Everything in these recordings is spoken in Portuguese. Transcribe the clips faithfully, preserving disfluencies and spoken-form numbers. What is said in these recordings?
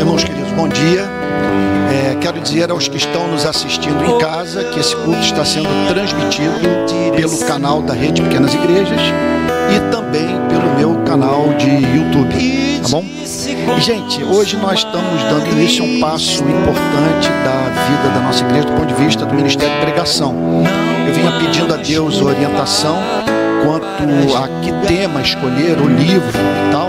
Irmãos queridos, bom dia. É, quero dizer aos que estão nos assistindo em casa que esse culto está sendo transmitido pelo canal da Rede Pequenas Igrejas e também pelo meu canal de YouTube, tá bom? E, gente, hoje nós estamos dando início a um passo importante da vida da nossa igreja do ponto de vista do Ministério de Pregação. Eu vinha pedindo a Deus orientação quanto a que tema escolher, o livro e tal,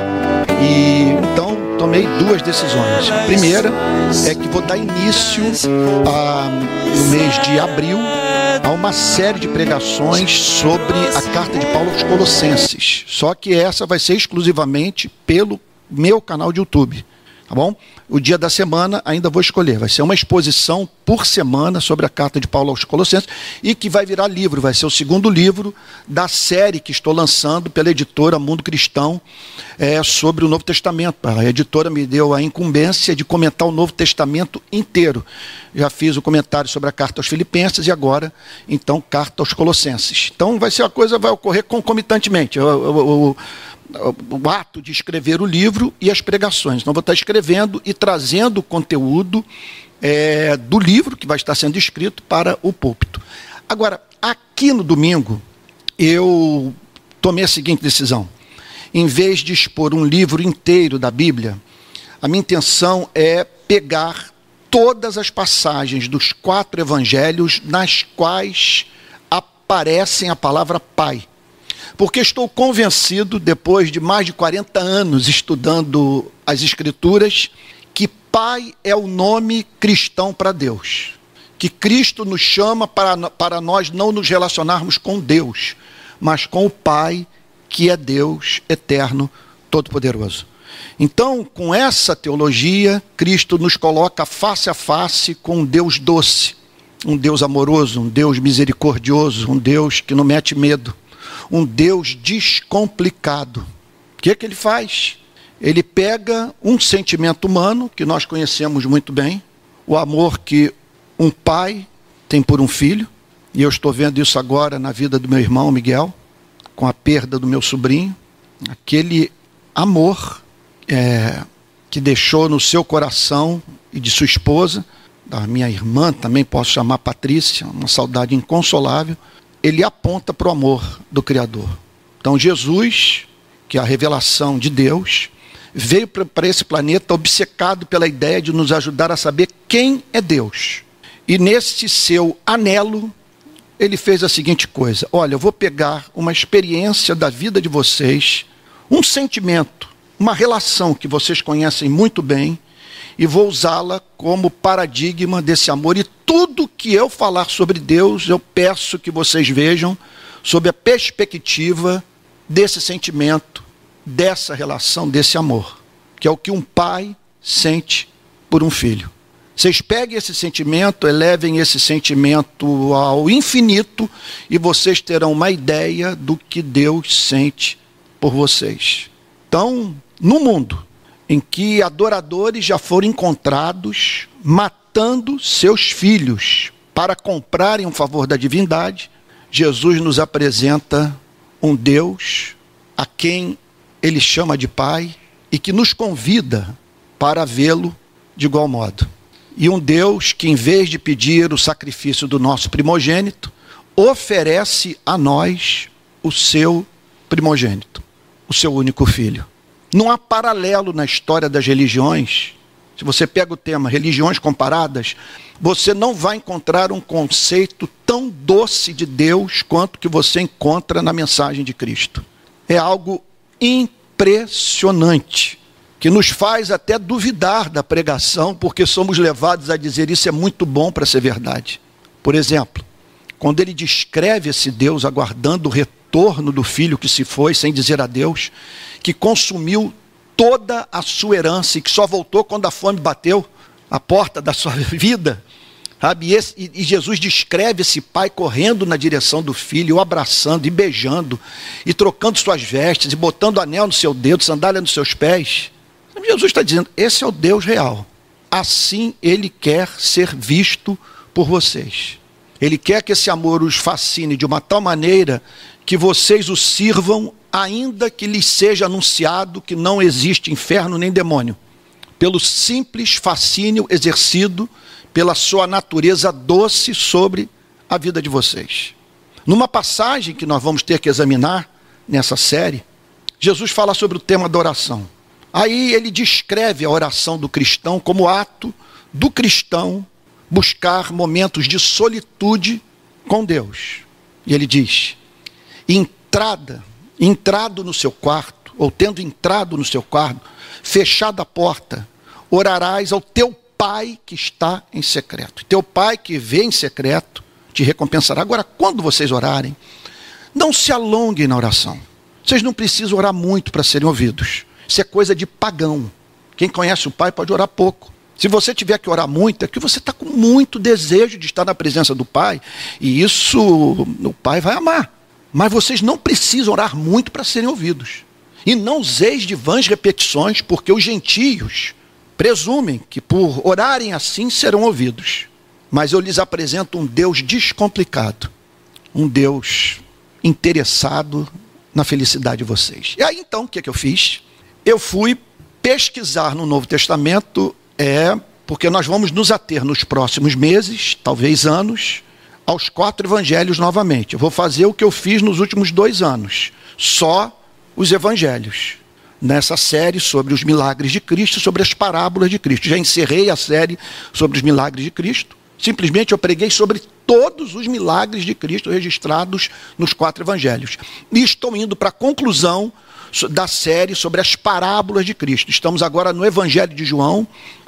e então tomei duas decisões. A primeira é que vou dar início a, no mês de abril a uma série de pregações sobre a carta de Paulo aos Colossenses. Só que essa vai ser exclusivamente pelo meu canal de YouTube, tá bom? O dia da semana ainda vou escolher. Vai ser uma exposição por semana sobre a carta de Paulo aos Colossenses e que vai virar livro. Vai ser o segundo livro da série que estou lançando pela editora Mundo Cristão é, sobre o Novo Testamento. A editora me deu a incumbência de comentar o Novo Testamento inteiro. Já fiz o comentário sobre a carta aos Filipenses e agora, então, carta aos Colossenses. Então, vai ser uma coisa, vai ocorrer concomitantemente. O, o, o, o ato de escrever o livro e as pregações. Então, vou estar escrevendo e trazendo o conteúdo é, do livro que vai estar sendo escrito para o púlpito. Agora, aqui no domingo, eu tomei a seguinte decisão. Em vez de expor um livro inteiro da Bíblia, a minha intenção é pegar todas as passagens dos quatro evangelhos nas quais aparecem a palavra Pai. Porque estou convencido, depois de mais de quarenta anos estudando as Escrituras, que Pai é o nome cristão para Deus. Que Cristo nos chama para, para nós não nos relacionarmos com Deus, mas com o Pai, que é Deus eterno, todo-poderoso. Então, com essa teologia, Cristo nos coloca face a face com um Deus doce, um Deus amoroso, um Deus misericordioso, um Deus que não mete medo. Um Deus descomplicado. O que é que ele faz? Ele pega um sentimento humano, que nós conhecemos muito bem, o amor que um pai tem por um filho, e eu estou vendo isso agora na vida do meu irmão Miguel, com a perda do meu sobrinho, aquele amor é, que deixou no seu coração e de sua esposa, da minha irmã, também posso chamar Patrícia, uma saudade inconsolável. Ele aponta para o amor do Criador. Então Jesus, que é a revelação de Deus, veio para esse planeta obcecado pela ideia de nos ajudar a saber quem é Deus. E nesse seu anelo, ele fez a seguinte coisa: olha, eu vou pegar uma experiência da vida de vocês, um sentimento, uma relação que vocês conhecem muito bem, e vou usá-la como paradigma desse amor. E tudo que eu falar sobre Deus, eu peço que vocês vejam sob a perspectiva desse sentimento, dessa relação, desse amor, que é o que um pai sente por um filho. Vocês peguem esse sentimento, elevem esse sentimento ao infinito e vocês terão uma ideia do que Deus sente por vocês. Então, no mundo em que adoradores já foram encontrados matando seus filhos para comprarem um favor da divindade, Jesus nos apresenta um Deus a quem ele chama de Pai e que nos convida para vê-lo de igual modo. E um Deus que, em vez de pedir o sacrifício do nosso primogênito, oferece a nós o seu primogênito, o seu único filho. Não há paralelo na história das religiões. Se você pega o tema religiões comparadas, você não vai encontrar um conceito tão doce de Deus quanto que você encontra na mensagem de Cristo. É algo impressionante, que nos faz até duvidar da pregação, porque somos levados a dizer isso é muito bom para ser verdade. Por exemplo, quando ele descreve esse Deus aguardando o retorno do filho que se foi, sem dizer adeus, que consumiu toda a sua herança e que só voltou quando a fome bateu a porta da sua vida, sabe? E, esse, e Jesus descreve esse pai correndo na direção do filho, o abraçando e beijando, e trocando suas vestes, e botando anel no seu dedo, sandália nos seus pés. Jesus está dizendo, esse é o Deus real. Assim ele quer ser visto por vocês. Ele quer que esse amor os fascine de uma tal maneira que vocês o sirvam, ainda que lhes seja anunciado que não existe inferno nem demônio. pelo simples fascínio exercido pela sua natureza doce sobre a vida de vocês. Numa passagem que nós vamos ter que examinar nessa série, Jesus fala sobre o tema da oração. Aí ele descreve a oração do cristão como ato do cristão buscar momentos de solitude com Deus. E ele diz: entrada, entrado no seu quarto, ou tendo entrado no seu quarto, fechada a porta, orarás ao teu Pai que está em secreto. Teu Pai que vê em secreto te recompensará. Agora, quando vocês orarem, não se alonguem na oração. Vocês não precisam orar muito para serem ouvidos. Isso é coisa de pagão. Quem conhece o Pai pode orar pouco. Se você tiver que orar muito, é que você está com muito desejo de estar na presença do Pai, e isso o Pai vai amar. Mas vocês não precisam orar muito para serem ouvidos. E não useis de vãs repetições, porque os gentios presumem que por orarem assim serão ouvidos. Mas eu lhes apresento um Deus descomplicado, um Deus interessado na felicidade de vocês. E aí então, o que, é que eu fiz? Eu fui pesquisar no Novo Testamento, é, porque nós vamos nos ater nos próximos meses, talvez anos, aos quatro evangelhos novamente. Eu vou fazer o que eu fiz nos últimos dois anos, só os evangelhos, nessa série sobre os milagres de Cristo, sobre as parábolas de Cristo. Já encerrei a série sobre os milagres de Cristo. Simplesmente eu preguei sobre todos os milagres de Cristo registrados nos quatro evangelhos. E estou indo para a conclusão da série sobre as parábolas de Cristo. Estamos agora no Evangelho de João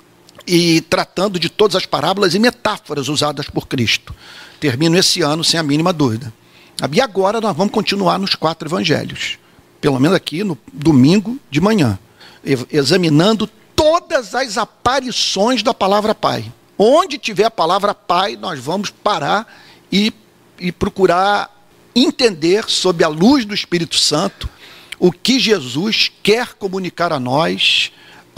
e tratando de todas as parábolas e metáforas usadas por Cristo. Termino esse ano sem a mínima dúvida. E agora nós vamos continuar nos quatro evangelhos, pelo menos aqui no domingo de manhã, examinando todas as aparições da palavra Pai. Onde tiver a palavra Pai, nós vamos parar e, e procurar entender, sob a luz do Espírito Santo, o que Jesus quer comunicar a nós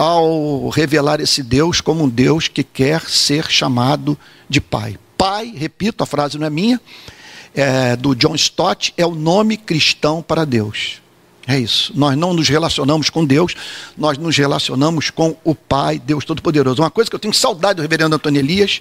ao revelar esse Deus como um Deus que quer ser chamado de Pai. Pai, repito, a frase não é minha, é do John Stott, é o nome cristão para Deus. É isso. Nós não nos relacionamos com Deus, nós nos relacionamos com o Pai, Deus Todo-Poderoso. Uma coisa que eu tenho saudade do reverendo Antônio Elias,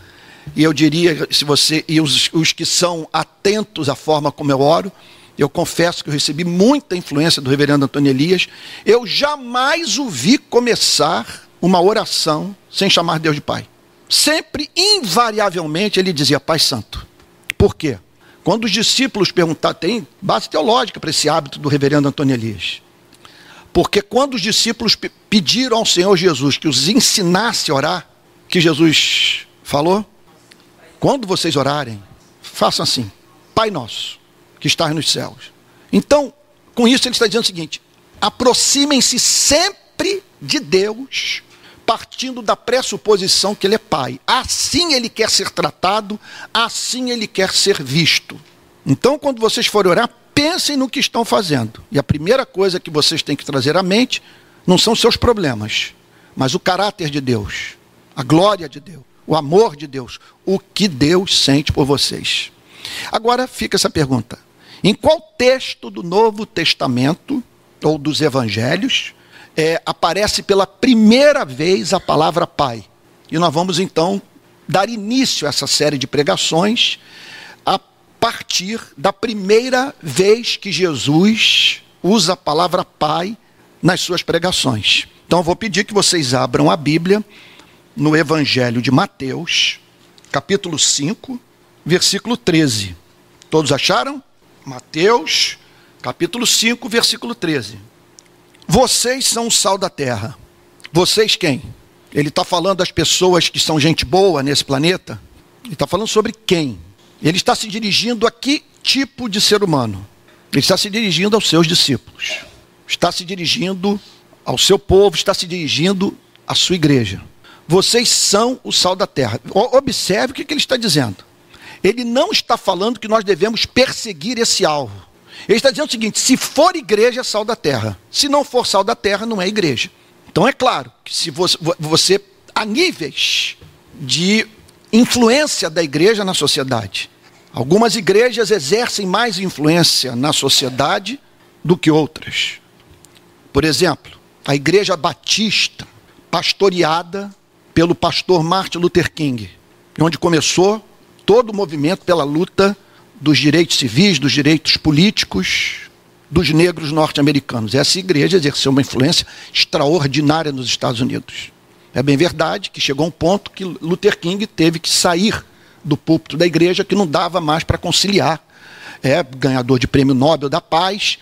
e eu diria, se você, e os, os que são atentos à forma como eu oro, eu confesso que eu recebi muita influência do reverendo Antônio Elias, eu jamais o vi começar uma oração sem chamar Deus de Pai. Sempre, invariavelmente, ele dizia Pai Santo. Por quê? Quando os discípulos perguntaram, tem base teológica para esse hábito do reverendo Antônio Elias. Porque quando os discípulos pediram ao Senhor Jesus que os ensinasse a orar, que Jesus falou? Quando vocês orarem, façam assim, Pai Nosso, que estás nos céus. Então, com isso ele está dizendo o seguinte, aproximem-se sempre de Deus, partindo da pressuposição que ele é Pai. Assim ele quer ser tratado, assim ele quer ser visto. Então, quando vocês forem orar, pensem no que estão fazendo. E a primeira coisa que vocês têm que trazer à mente não são seus problemas, mas o caráter de Deus, a glória de Deus, o amor de Deus, o que Deus sente por vocês. Agora fica essa pergunta. Em qual texto do Novo Testamento, ou dos Evangelhos, É, aparece pela primeira vez a palavra Pai? E nós vamos então dar início a essa série de pregações a partir da primeira vez que Jesus usa a palavra Pai nas suas pregações. Então eu vou pedir que vocês abram a Bíblia no Evangelho de Mateus, capítulo cinco, versículo treze. Todos acharam? Mateus, capítulo cinco, versículo treze. Vocês são o sal da terra. Vocês quem? Ele está falando das pessoas que são gente boa nesse planeta? Ele está falando sobre quem? Ele está se dirigindo a que tipo de ser humano? Ele está se dirigindo aos seus discípulos. Está se dirigindo ao seu povo, está se dirigindo à sua igreja. Vocês são o sal da terra. Observe o que ele está dizendo. Ele não está falando que nós devemos perseguir esse alvo. Ele está dizendo o seguinte, se for igreja, é sal da terra. Se não for sal da terra, não é igreja. Então é claro que se você, você há níveis de influência da igreja na sociedade. Algumas igrejas exercem mais influência na sociedade do que outras. Por exemplo, a igreja batista pastoreada pelo pastor Martin Luther King, onde começou todo o movimento pela luta dos direitos civis, dos direitos políticos dos negros norte-americanos. Essa igreja exerceu uma influência extraordinária nos Estados Unidos. É bem verdade que chegou um ponto que Luther King teve que sair do púlpito da igreja, que não dava mais para conciliar. É ganhador de prêmio Nobel da Paz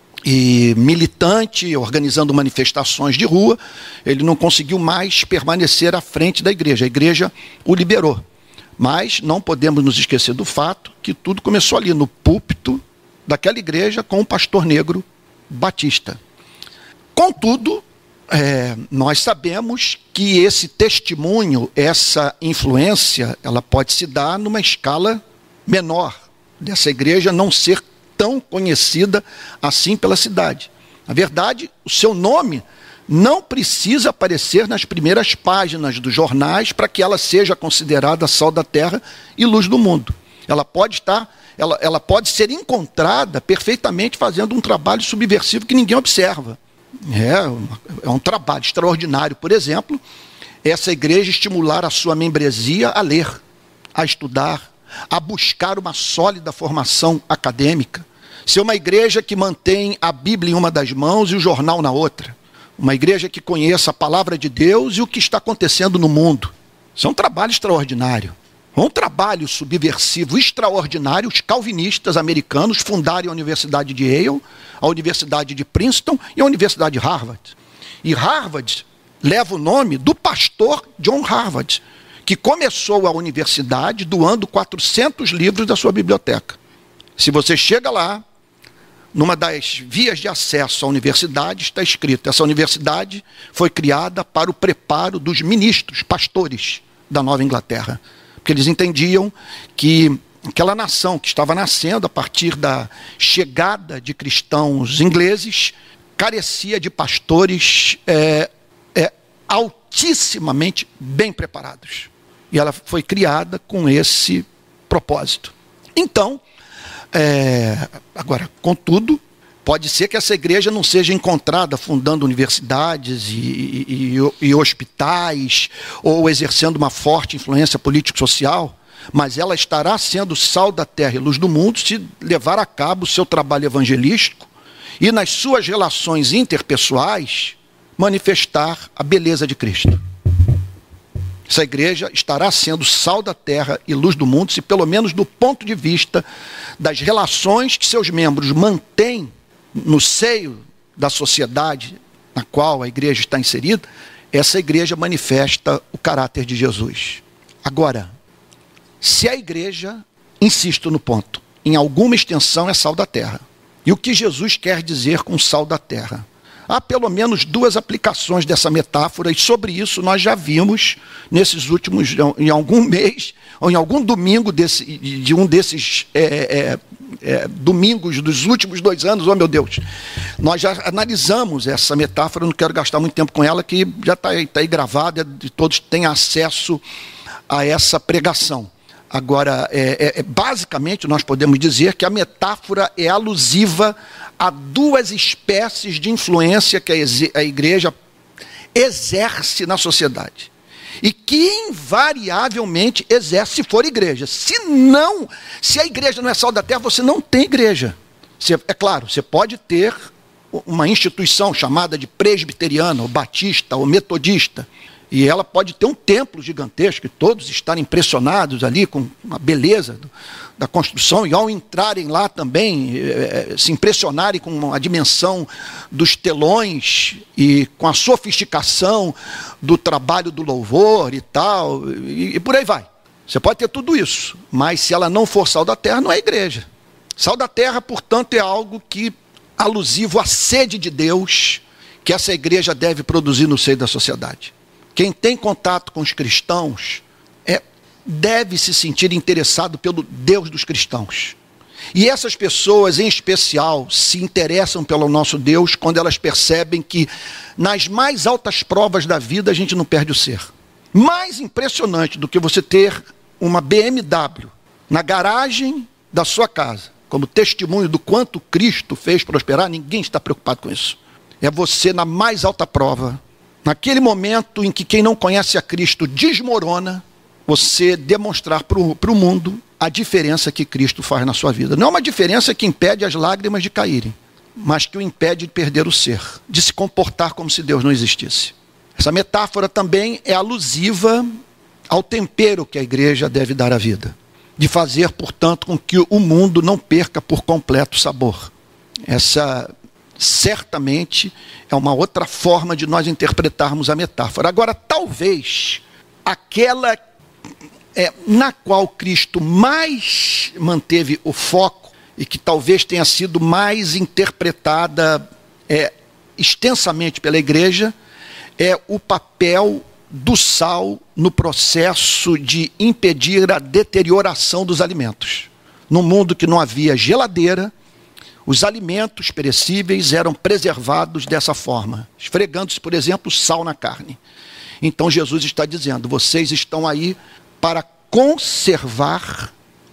e militante, organizando manifestações de rua, ele não conseguiu mais permanecer à frente da igreja. A igreja o liberou. Mas não podemos nos esquecer do fato que tudo começou ali no púlpito daquela igreja com o pastor negro batista. Contudo, é, nós sabemos que esse testemunho, essa influência, ela pode se dar numa escala menor, dessa igreja não ser tão conhecida assim pela cidade. Na verdade, o seu nome não precisa aparecer nas primeiras páginas dos jornais para que ela seja considerada sal da terra e luz do mundo. Ela pode estar, ela, ela pode ser encontrada perfeitamente fazendo um trabalho subversivo que ninguém observa. É, é um trabalho extraordinário, por exemplo, essa igreja estimular a sua membresia a ler, a estudar, a buscar uma sólida formação acadêmica. Ser uma igreja que mantém a Bíblia em uma das mãos e o jornal na outra. Uma igreja que conheça a palavra de Deus e o que está acontecendo no mundo. Isso é um trabalho extraordinário. Um trabalho subversivo extraordinário. Os calvinistas americanos fundaram a Universidade de Yale, a Universidade de Princeton e a Universidade de Harvard. E Harvard leva o nome do pastor John Harvard, que começou a universidade doando quatrocentos livros da sua biblioteca. Se você chega lá, numa das vias de acesso à universidade, está escrito: essa universidade foi criada para o preparo dos ministros, pastores da Nova Inglaterra. Porque eles entendiam que aquela nação que estava nascendo a partir da chegada de cristãos ingleses carecia de pastores é, é, altissimamente bem preparados. E ela foi criada com esse propósito. Então, é, agora, contudo, pode ser que essa igreja não seja encontrada fundando universidades e, e, e, e hospitais, ou exercendo uma forte influência político-social, mas ela estará sendo sal da terra e luz do mundo se levar a cabo o seu trabalho evangelístico e nas suas relações interpessoais manifestar a beleza de Cristo. Essa igreja estará sendo sal da terra e luz do mundo se, pelo menos do ponto de vista das relações que seus membros mantêm no seio da sociedade na qual a igreja está inserida, essa igreja manifesta o caráter de Jesus. Agora, se a igreja, insisto no ponto, em alguma extensão é sal da terra, e o que Jesus quer dizer com sal da terra? Há pelo menos duas aplicações dessa metáfora, e sobre isso nós já vimos nesses últimos, em algum mês, ou em algum domingo desse, de um desses é, é, é, domingos dos últimos dois anos, oh meu Deus, nós já analisamos essa metáfora, não quero gastar muito tempo com ela, que já está aí, tá aí gravada, e todos têm acesso a essa pregação. Agora, é, é, basicamente, nós podemos dizer que a metáfora é alusiva a duas espécies de influência que a, a igreja exerce na sociedade. E que invariavelmente exerce se for igreja. Se não, se a igreja não é sal da terra, você não tem igreja. Você, é claro, você pode ter uma instituição chamada de presbiteriana, ou batista, ou metodista, e ela pode ter um templo gigantesco, e todos estarem impressionados ali com a beleza do, da construção, e ao entrarem lá também, eh, se impressionarem com a dimensão dos telões, e com a sofisticação do trabalho do louvor e tal, e, e por aí vai. Você pode ter tudo isso, mas se ela não for sal da terra, não é igreja. Sal da terra, portanto, é algo que alusivo à sede de Deus, que essa igreja deve produzir no seio da sociedade. Quem tem contato com os cristãos é, deve se sentir interessado pelo Deus dos cristãos. E essas pessoas, em especial, se interessam pelo nosso Deus quando elas percebem que nas mais altas provas da vida a gente não perde o ser. Mais impressionante do que você ter uma B M W na garagem da sua casa, como testemunho do quanto Cristo fez prosperar, ninguém está preocupado com isso. É você na mais alta prova naquele momento em que quem não conhece a Cristo desmorona, você demonstrar para o mundo a diferença que Cristo faz na sua vida. Não é uma diferença que impede as lágrimas de caírem, mas que o impede de perder o ser, de se comportar como se Deus não existisse. Essa metáfora também é alusiva ao tempero que a igreja deve dar à vida, de fazer, portanto, com que o mundo não perca por completo o sabor. Essa, certamente, é uma outra forma de nós interpretarmos a metáfora. Agora, talvez, aquela é, na qual Cristo mais manteve o foco, e que talvez tenha sido mais interpretada é, extensamente pela igreja, é o papel do sal no processo de impedir a deterioração dos alimentos. No mundo que não havia geladeira, os alimentos perecíveis eram preservados dessa forma, esfregando-se, por exemplo, sal na carne. Então Jesus está dizendo, vocês estão aí para conservar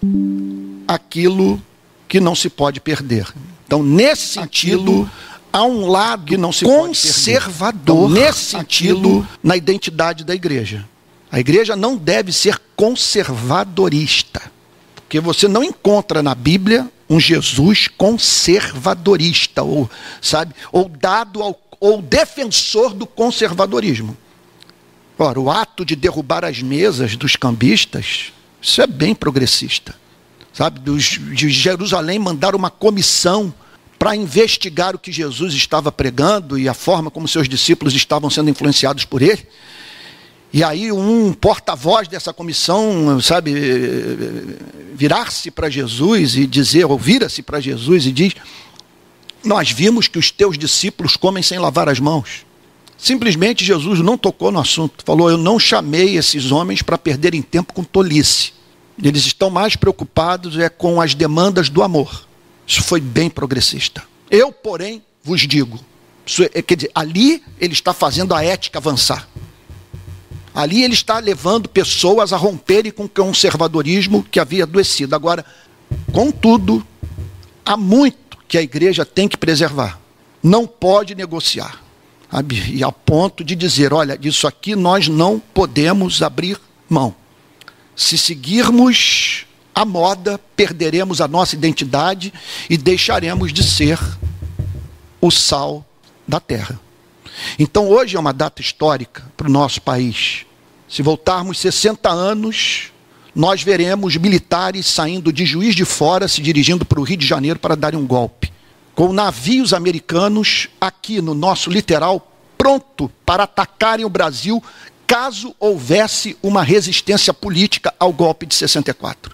aquilo que não se pode perder. Então, nesse sentido, há um lado que não se conservador, então, nesse sentido, na identidade da igreja. A igreja não deve ser conservadorista, porque você não encontra na Bíblia um Jesus conservadorista, ou, sabe, ou dado ao, ou defensor do conservadorismo. Ora, o ato de derrubar as mesas dos cambistas, isso é bem progressista. Sabe, dos, de Jerusalém mandar uma comissão para investigar o que Jesus estava pregando e a forma como seus discípulos estavam sendo influenciados por ele. E aí um porta-voz dessa comissão, sabe, virar-se para Jesus e dizer, ou vira-se para Jesus e diz, nós vimos que os teus discípulos comem sem lavar as mãos. Simplesmente Jesus não tocou no assunto, falou, eu não chamei esses homens para perderem tempo com tolice. Eles estão mais preocupados é, com as demandas do amor. Isso foi bem progressista. Eu, porém, vos digo, isso é, quer dizer, ali ele está fazendo a ética avançar. Ali ele está levando pessoas a romperem com o conservadorismo que havia adoecido. Agora, contudo, há muito que a igreja tem que preservar. Não pode negociar. Sabe? E a ponto de dizer, olha, disso aqui nós não podemos abrir mão. Se seguirmos a moda, perderemos a nossa identidade e deixaremos de ser o sal da terra. Então hoje é uma data histórica para o nosso país. Se voltarmos sessenta anos, nós veremos militares saindo de Juiz de Fora, se dirigindo para o Rio de Janeiro para darem um golpe. Com navios americanos aqui no nosso litoral, pronto para atacarem o Brasil, caso houvesse uma resistência política ao golpe de sessenta e quatro.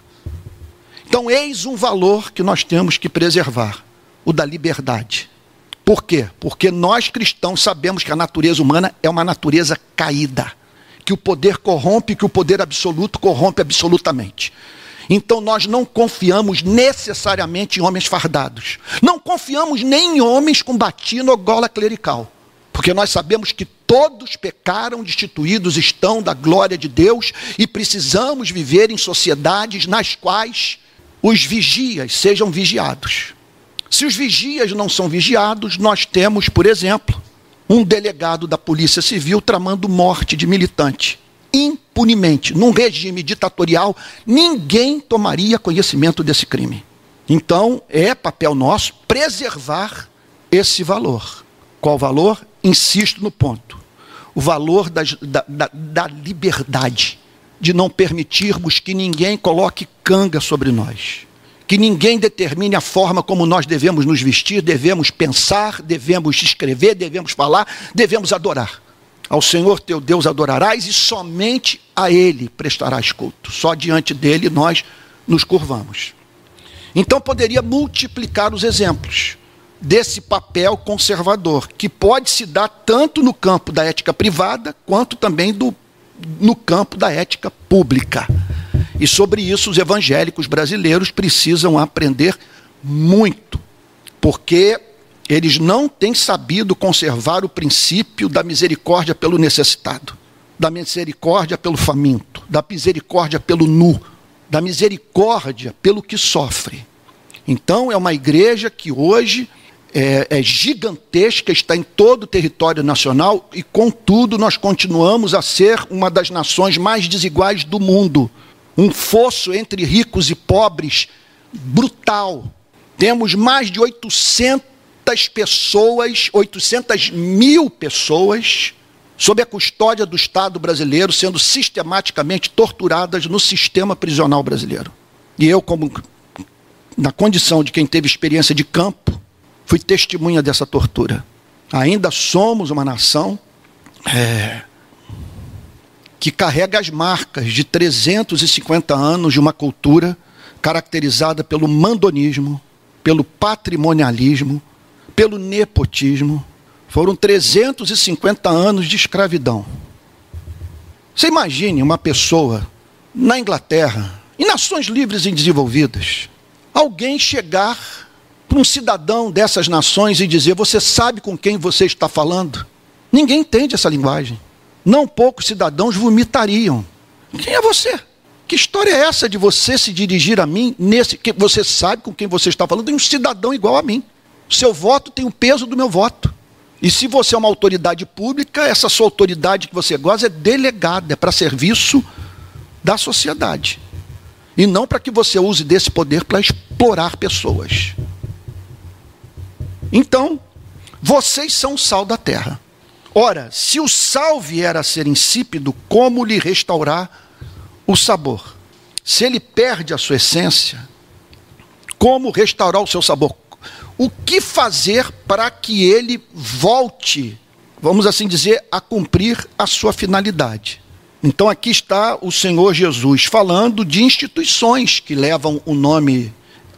Então, eis um valor que nós temos que preservar, o da liberdade. Por quê? Porque nós cristãos sabemos que a natureza humana é uma natureza caída, que o poder corrompe, que o poder absoluto corrompe absolutamente. Então, nós não confiamos necessariamente em homens fardados. Não confiamos nem em homens com batina ou gola clerical. Porque nós sabemos que todos pecaram, destituídos estão da glória de Deus e precisamos viver em sociedades nas quais os vigias sejam vigiados. Se os vigias não são vigiados, nós temos, por exemplo, um delegado da Polícia Civil tramando morte de militante. Impunemente, num regime ditatorial, ninguém tomaria conhecimento desse crime. Então, é papel nosso preservar esse valor. Qual valor? Insisto no ponto. O valor da, da, da, da liberdade, de não permitirmos que ninguém coloque canga sobre nós. Que ninguém determine a forma como nós devemos nos vestir, devemos pensar, devemos escrever, devemos falar, devemos adorar. Ao Senhor teu Deus adorarás e somente a Ele prestarás culto. Só diante dEle nós nos curvamos. Então poderia multiplicar os exemplos desse papel conservador, que pode se dar tanto no campo da ética privada, quanto também do, no campo da ética pública. E sobre isso os evangélicos brasileiros precisam aprender muito, porque eles não têm sabido conservar o princípio da misericórdia pelo necessitado, da misericórdia pelo faminto, da misericórdia pelo nu, da misericórdia pelo que sofre. Então é uma igreja que hoje é, é gigantesca, está em todo o território nacional e, contudo, nós continuamos a ser uma das nações mais desiguais do mundo. Um fosso entre ricos e pobres brutal. Temos mais de oitocentas pessoas, oitocentas mil pessoas, sob a custódia do Estado brasileiro, sendo sistematicamente torturadas no sistema prisional brasileiro. E eu, como na condição de quem teve experiência de campo, fui testemunha dessa tortura. Ainda somos uma nação é, que carrega as marcas de trezentos e cinquenta anos de uma cultura caracterizada pelo mandonismo, pelo patrimonialismo, pelo nepotismo. Foram trezentos e cinquenta anos de escravidão. Você imagine uma pessoa na Inglaterra, em nações livres e desenvolvidas, alguém chegar para um cidadão dessas nações e dizer: você sabe com quem você está falando? Ninguém entende essa linguagem. Não poucos cidadãos vomitariam. Quem é você? Que história é essa de você se dirigir a mim nesse que você sabe com quem você está falando? Tem um cidadão igual a mim. O seu voto tem o peso do meu voto. E se você é uma autoridade pública, essa sua autoridade que você goza é delegada, é para serviço da sociedade. E não para que você use desse poder para explorar pessoas. Então, vocês são o sal da terra. Ora, se o sal vier a ser insípido, como lhe restaurar o sabor? Se ele perde a sua essência, como restaurar o seu sabor? O que fazer para que ele volte, vamos assim dizer, a cumprir a sua finalidade? Então aqui está o Senhor Jesus falando de instituições que levam o nome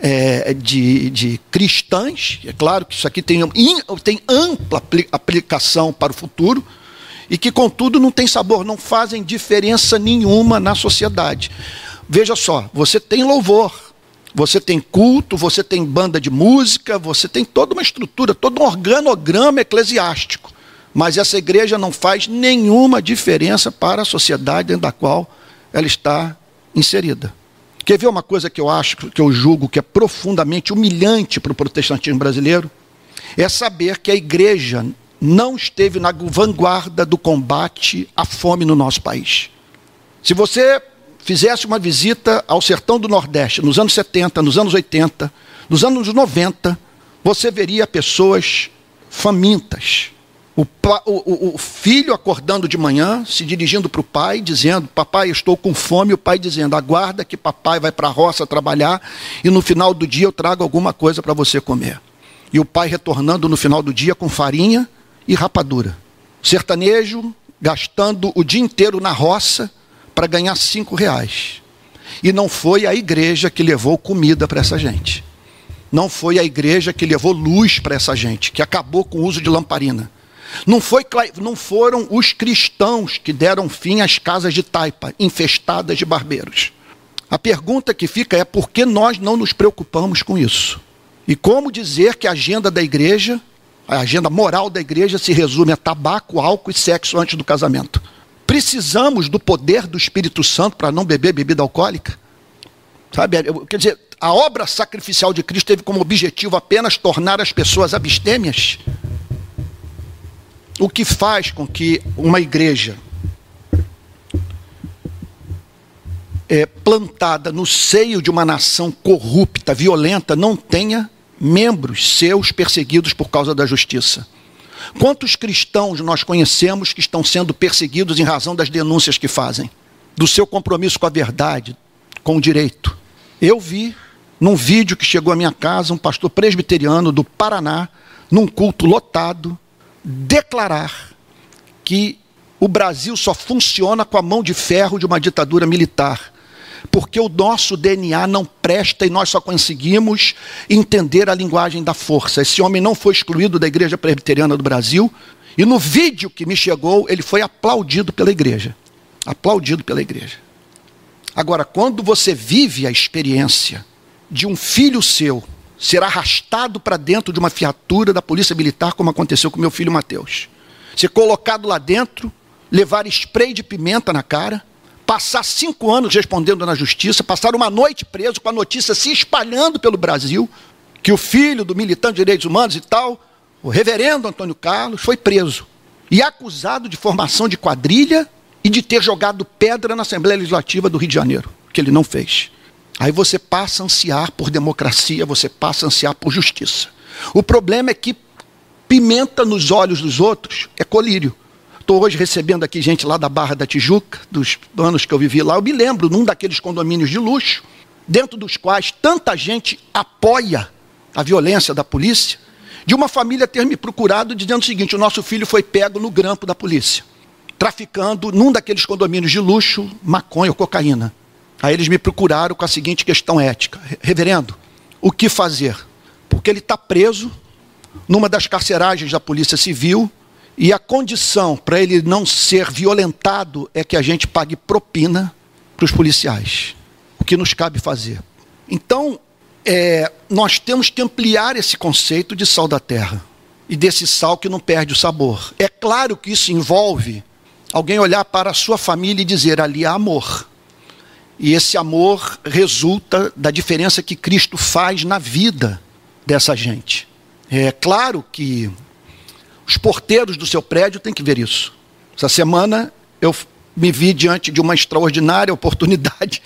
é, de, de cristãs. É claro que isso aqui tem, tem ampla aplicação para o futuro, e que, contudo, não tem sabor, não fazem diferença nenhuma na sociedade. Veja só, você tem louvor, você tem culto, você tem banda de música, você tem toda uma estrutura, todo um organograma eclesiástico. Mas essa igreja não faz nenhuma diferença para a sociedade dentro da qual ela está inserida. Quer ver uma coisa que eu acho, que eu julgo que é profundamente humilhante para o protestantismo brasileiro? É saber que a igreja não esteve na vanguarda do combate à fome no nosso país. Se você fizesse uma visita ao sertão do Nordeste, nos anos setenta, nos anos oitenta, nos anos noventa, você veria pessoas famintas. O, pa, o, o filho acordando de manhã, se dirigindo para o pai, dizendo: papai, eu estou com fome. E o pai dizendo: aguarda que papai vai para a roça trabalhar e no final do dia eu trago alguma coisa para você comer. E o pai retornando no final do dia com farinha e rapadura. Sertanejo gastando o dia inteiro na roça para ganhar cinco reais. E não foi a igreja que levou comida para essa gente. Não foi a igreja que levou luz para essa gente, que acabou com o uso de lamparina. Não, foi, não foram os cristãos que deram fim às casas de taipa, infestadas de barbeiros. A pergunta que fica é: por que nós não nos preocupamos com isso? E como dizer que a agenda da igreja, a agenda moral da igreja, se resume a tabaco, álcool e sexo antes do casamento? Precisamos do poder do Espírito Santo para não beber bebida alcoólica? Sabe, quer dizer, a obra sacrificial de Cristo teve como objetivo apenas tornar as pessoas abstêmias? O que faz com que uma igreja é, plantada no seio de uma nação corrupta, violenta, não tenha membros seus perseguidos por causa da justiça? Quantos cristãos nós conhecemos que estão sendo perseguidos em razão das denúncias que fazem? Do seu compromisso com a verdade, com o direito. Eu vi, num vídeo que chegou à minha casa, um pastor presbiteriano do Paraná, num culto lotado, declarar que o Brasil só funciona com a mão de ferro de uma ditadura militar, porque o nosso D N A não presta e nós só conseguimos entender a linguagem da força. Esse homem não foi excluído da Igreja Presbiteriana do Brasil, e no vídeo que me chegou, ele foi aplaudido pela igreja. Aplaudido pela igreja. Agora, quando você vive a experiência de um filho seu ser arrastado para dentro de uma viatura da polícia militar, como aconteceu com meu filho Mateus, ser colocado lá dentro, levar spray de pimenta na cara, passar cinco anos respondendo na justiça, passar uma noite preso com a notícia se espalhando pelo Brasil, que o filho do militante de direitos humanos e tal, o reverendo Antônio Carlos, foi preso e acusado de formação de quadrilha e de ter jogado pedra na Assembleia Legislativa do Rio de Janeiro, que ele não fez. Aí você passa a ansiar por democracia, você passa a ansiar por justiça. O problema é que pimenta nos olhos dos outros é colírio. Estou hoje recebendo aqui gente lá da Barra da Tijuca, dos anos que eu vivi lá. Eu me lembro, num daqueles condomínios de luxo, dentro dos quais tanta gente apoia a violência da polícia, de uma família ter me procurado dizendo o seguinte: o nosso filho foi pego no grampo da polícia, traficando, num daqueles condomínios de luxo, maconha ou cocaína. Aí eles me procuraram com a seguinte questão ética: reverendo, o que fazer? Porque ele está preso numa das carceragens da Polícia Civil, e a condição para ele não ser violentado é que a gente pague propina para os policiais. O que nos cabe fazer? Então, é, nós temos que ampliar esse conceito de sal da terra, e desse sal que não perde o sabor. É claro que isso envolve alguém olhar para a sua família e dizer: ali há amor. E esse amor resulta da diferença que Cristo faz na vida dessa gente. É claro que os porteiros do seu prédio têm que ver isso. Essa semana eu me vi diante de uma extraordinária oportunidade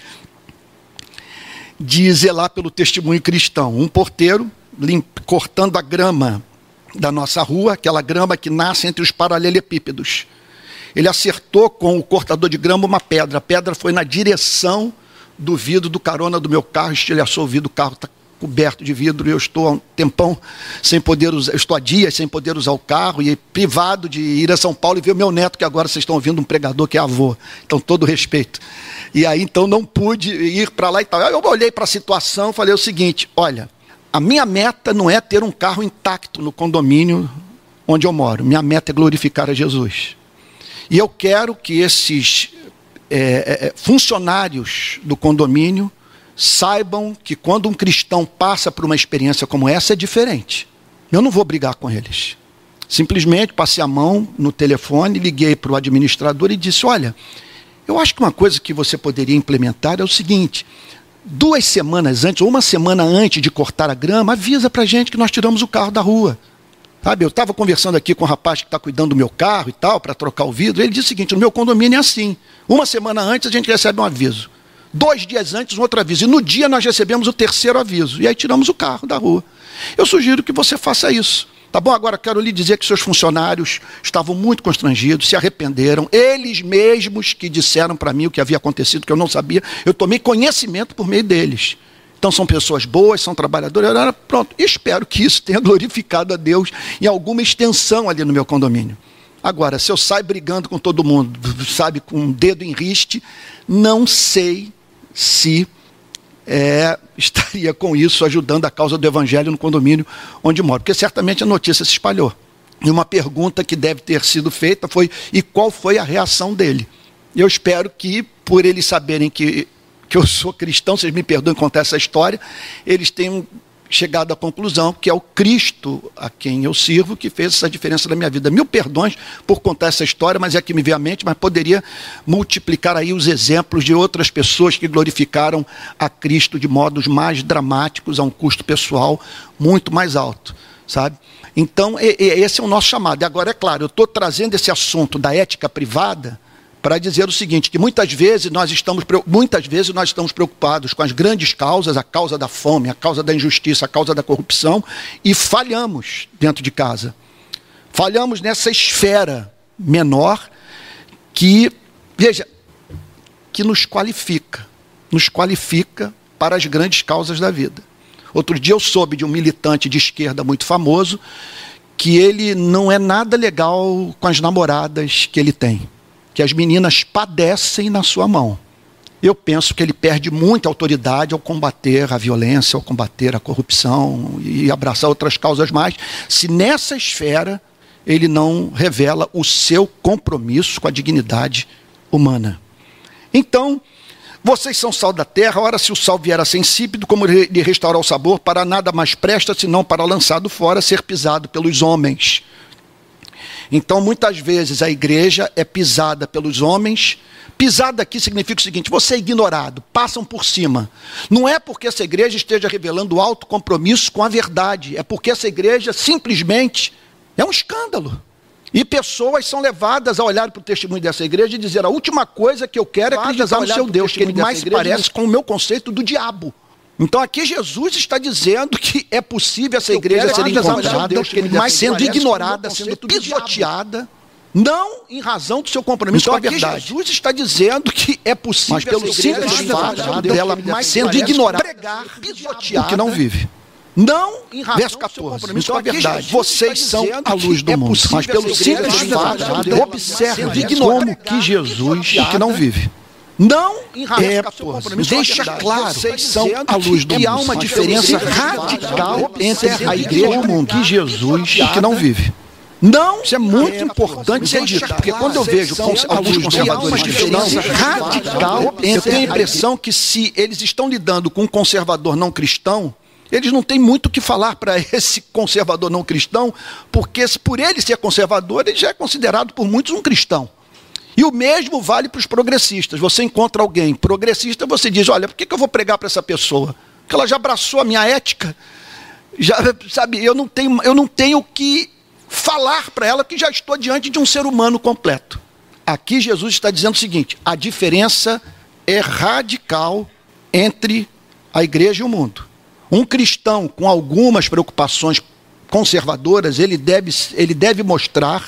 de zelar pelo testemunho cristão. Um porteiro limp, cortando a grama da nossa rua, aquela grama que nasce entre os paralelepípedos. Ele acertou com o cortador de grama uma pedra. A pedra foi na direção do vidro do carona do meu carro, estilhaçou o vidro, o carro está coberto de vidro, e eu estou há um tempão sem poder usar, eu estou há dias sem poder usar o carro, e privado de ir a São Paulo e ver o meu neto, que agora vocês estão ouvindo um pregador que é avô, então todo respeito. E aí então não pude ir para lá e tal. Eu olhei para a situação e falei o seguinte: olha, a minha meta não é ter um carro intacto no condomínio onde eu moro, minha meta é glorificar a Jesus. E eu quero que esses é, é, funcionários do condomínio saibam que quando um cristão passa por uma experiência como essa, é diferente. Eu não vou brigar com eles. Simplesmente passei a mão no telefone, liguei para o administrador e disse: olha, eu acho que uma coisa que você poderia implementar é o seguinte: duas semanas antes, ou uma semana antes de cortar a grama, avisa para a gente que nós tiramos o carro da rua. Sabe, eu estava conversando aqui com um rapaz que está cuidando do meu carro e tal, para trocar o vidro. Ele disse o seguinte: no meu condomínio é assim. Uma semana antes a gente recebe um aviso. Dois dias antes, um outro aviso. E no dia nós recebemos o terceiro aviso. E aí tiramos o carro da rua. Eu sugiro que você faça isso. Tá bom? Agora quero lhe dizer que seus funcionários estavam muito constrangidos, se arrependeram. Eles mesmos que disseram para mim o que havia acontecido, que eu não sabia. Eu tomei conhecimento por meio deles. Então são pessoas boas, são trabalhadores. Pronto. Espero que isso tenha glorificado a Deus em alguma extensão ali no meu condomínio. Agora, se eu saio brigando com todo mundo, sabe, com um dedo em riste, não sei se é, estaria com isso ajudando a causa do evangelho no condomínio onde moro, porque certamente a notícia se espalhou. E uma pergunta que deve ter sido feita foi: e qual foi a reação dele? Eu espero que, por eles saberem que, que eu sou cristão, vocês me perdoem contar essa história, eles tenham chegado à conclusão que é o Cristo a quem eu sirvo que fez essa diferença na minha vida. Mil perdões por contar essa história, mas é que me veio à mente, mas poderia multiplicar aí os exemplos de outras pessoas que glorificaram a Cristo de modos mais dramáticos, a um custo pessoal muito mais alto, sabe? Então, esse é o nosso chamado. E agora, é claro, eu estou trazendo esse assunto da ética privada para dizer o seguinte, que muitas vezes, nós estamos, muitas vezes nós estamos preocupados com as grandes causas, a causa da fome, a causa da injustiça, a causa da corrupção, e falhamos dentro de casa. Falhamos nessa esfera menor que, veja, que nos qualifica, nos qualifica para as grandes causas da vida. Outro dia eu soube de um militante de esquerda muito famoso, que ele não é nada legal com as namoradas que ele tem, que as meninas padecem na sua mão. Eu penso que ele perde muita autoridade ao combater a violência, ao combater a corrupção e abraçar outras causas mais, se nessa esfera ele não revela o seu compromisso com a dignidade humana. Então, vocês são sal da terra. Ora, se o sal vier a ser insípido, como lhe restaurar o sabor? Para nada mais presta, senão para lançado fora, ser pisado pelos homens. Então, muitas vezes, a igreja é pisada pelos homens. Pisada aqui significa o seguinte: você é ignorado, passam por cima. Não é porque essa igreja esteja revelando alto compromisso com a verdade, é porque essa igreja simplesmente é um escândalo. E pessoas são levadas a olhar para o testemunho dessa igreja e dizer: a última coisa que eu quero é acreditar no seu Deus, que ele mais se parece com o meu conceito do diabo. Então aqui Jesus está dizendo que é possível essa igreja ser encontrada, mas sendo ignorada, sendo pisoteada, não em razão do seu compromisso com a verdade. Jesus está dizendo que é possível, mas pelo simples fato dela sendo ignorada, pregar, pisoteada, que não vive. Não em razão verso quatorze. Então, a verdade, vocês são a luz do mundo, mas pelo simples fato, observe como que Jesus que não vive. Não em razão é, pô, deixa claro, vocês são a luz do mundo. E há uma diferença radical entre a igreja e o mundo, que Jesus que não vive. Não, isso é muito é, importante ser dito, porque quando eu vejo alguns conservadores que diferença radical, eu tenho a impressão que se eles estão lidando com um conservador não cristão, eles não têm muito o que falar para esse conservador não cristão, porque por ele ser conservador, ele já é considerado por muitos um cristão. E o mesmo vale para os progressistas. Você encontra alguém progressista, você diz: olha, por que eu vou pregar para essa pessoa? Porque ela já abraçou a minha ética, já, sabe, eu não tenho, eu não tenho que falar para ela que já estou diante de um ser humano completo. Aqui Jesus está dizendo o seguinte: a diferença é radical entre a igreja e o mundo. Um cristão com algumas preocupações conservadoras, ele deve, ele deve mostrar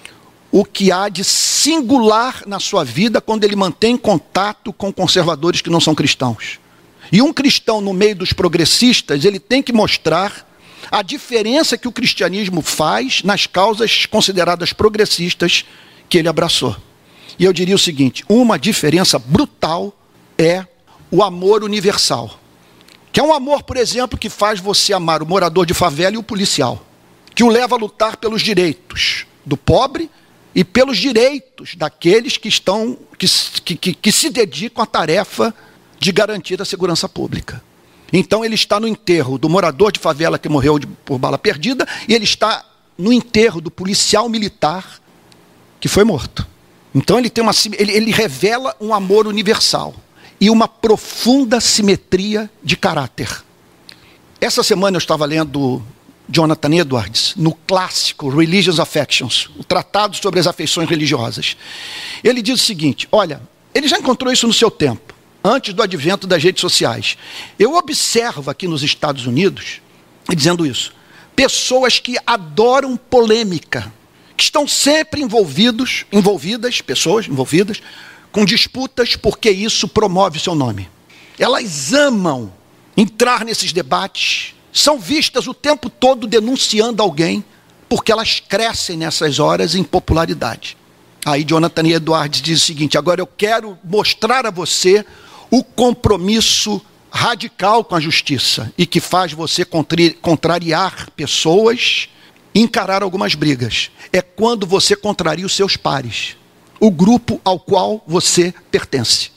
o que há de singular na sua vida quando ele mantém contato com conservadores que não são cristãos. E um cristão no meio dos progressistas, ele tem que mostrar a diferença que o cristianismo faz nas causas consideradas progressistas que ele abraçou. E eu diria o seguinte: uma diferença brutal é o amor universal. Que é um amor, por exemplo, que faz você amar o morador de favela e o policial. Que o leva a lutar pelos direitos do pobre e pelos direitos daqueles que, estão, que, que, que, que se dedicam à tarefa de garantir a segurança pública. Então ele está no enterro do morador de favela que morreu de, por bala perdida, e ele está no enterro do policial militar que foi morto. Então ele, tem uma, ele, ele revela um amor universal e uma profunda simetria de caráter. Essa semana eu estava lendo Jonathan Edwards, no clássico Religious Affections, o tratado sobre as afeições religiosas. Ele diz o seguinte: olha, ele já encontrou isso no seu tempo, antes do advento das redes sociais. Eu observo aqui nos Estados Unidos, dizendo isso, pessoas que adoram polêmica, que estão sempre envolvidos, envolvidas, pessoas envolvidas, com disputas, porque isso promove seu nome. Elas amam entrar nesses debates, são vistas o tempo todo denunciando alguém, porque elas crescem nessas horas em popularidade. Aí Jonathan Edwards diz o seguinte: agora eu quero mostrar a você o compromisso radical com a justiça e que faz você contrariar pessoas e encarar algumas brigas. É quando você contraria os seus pares, o grupo ao qual você pertence.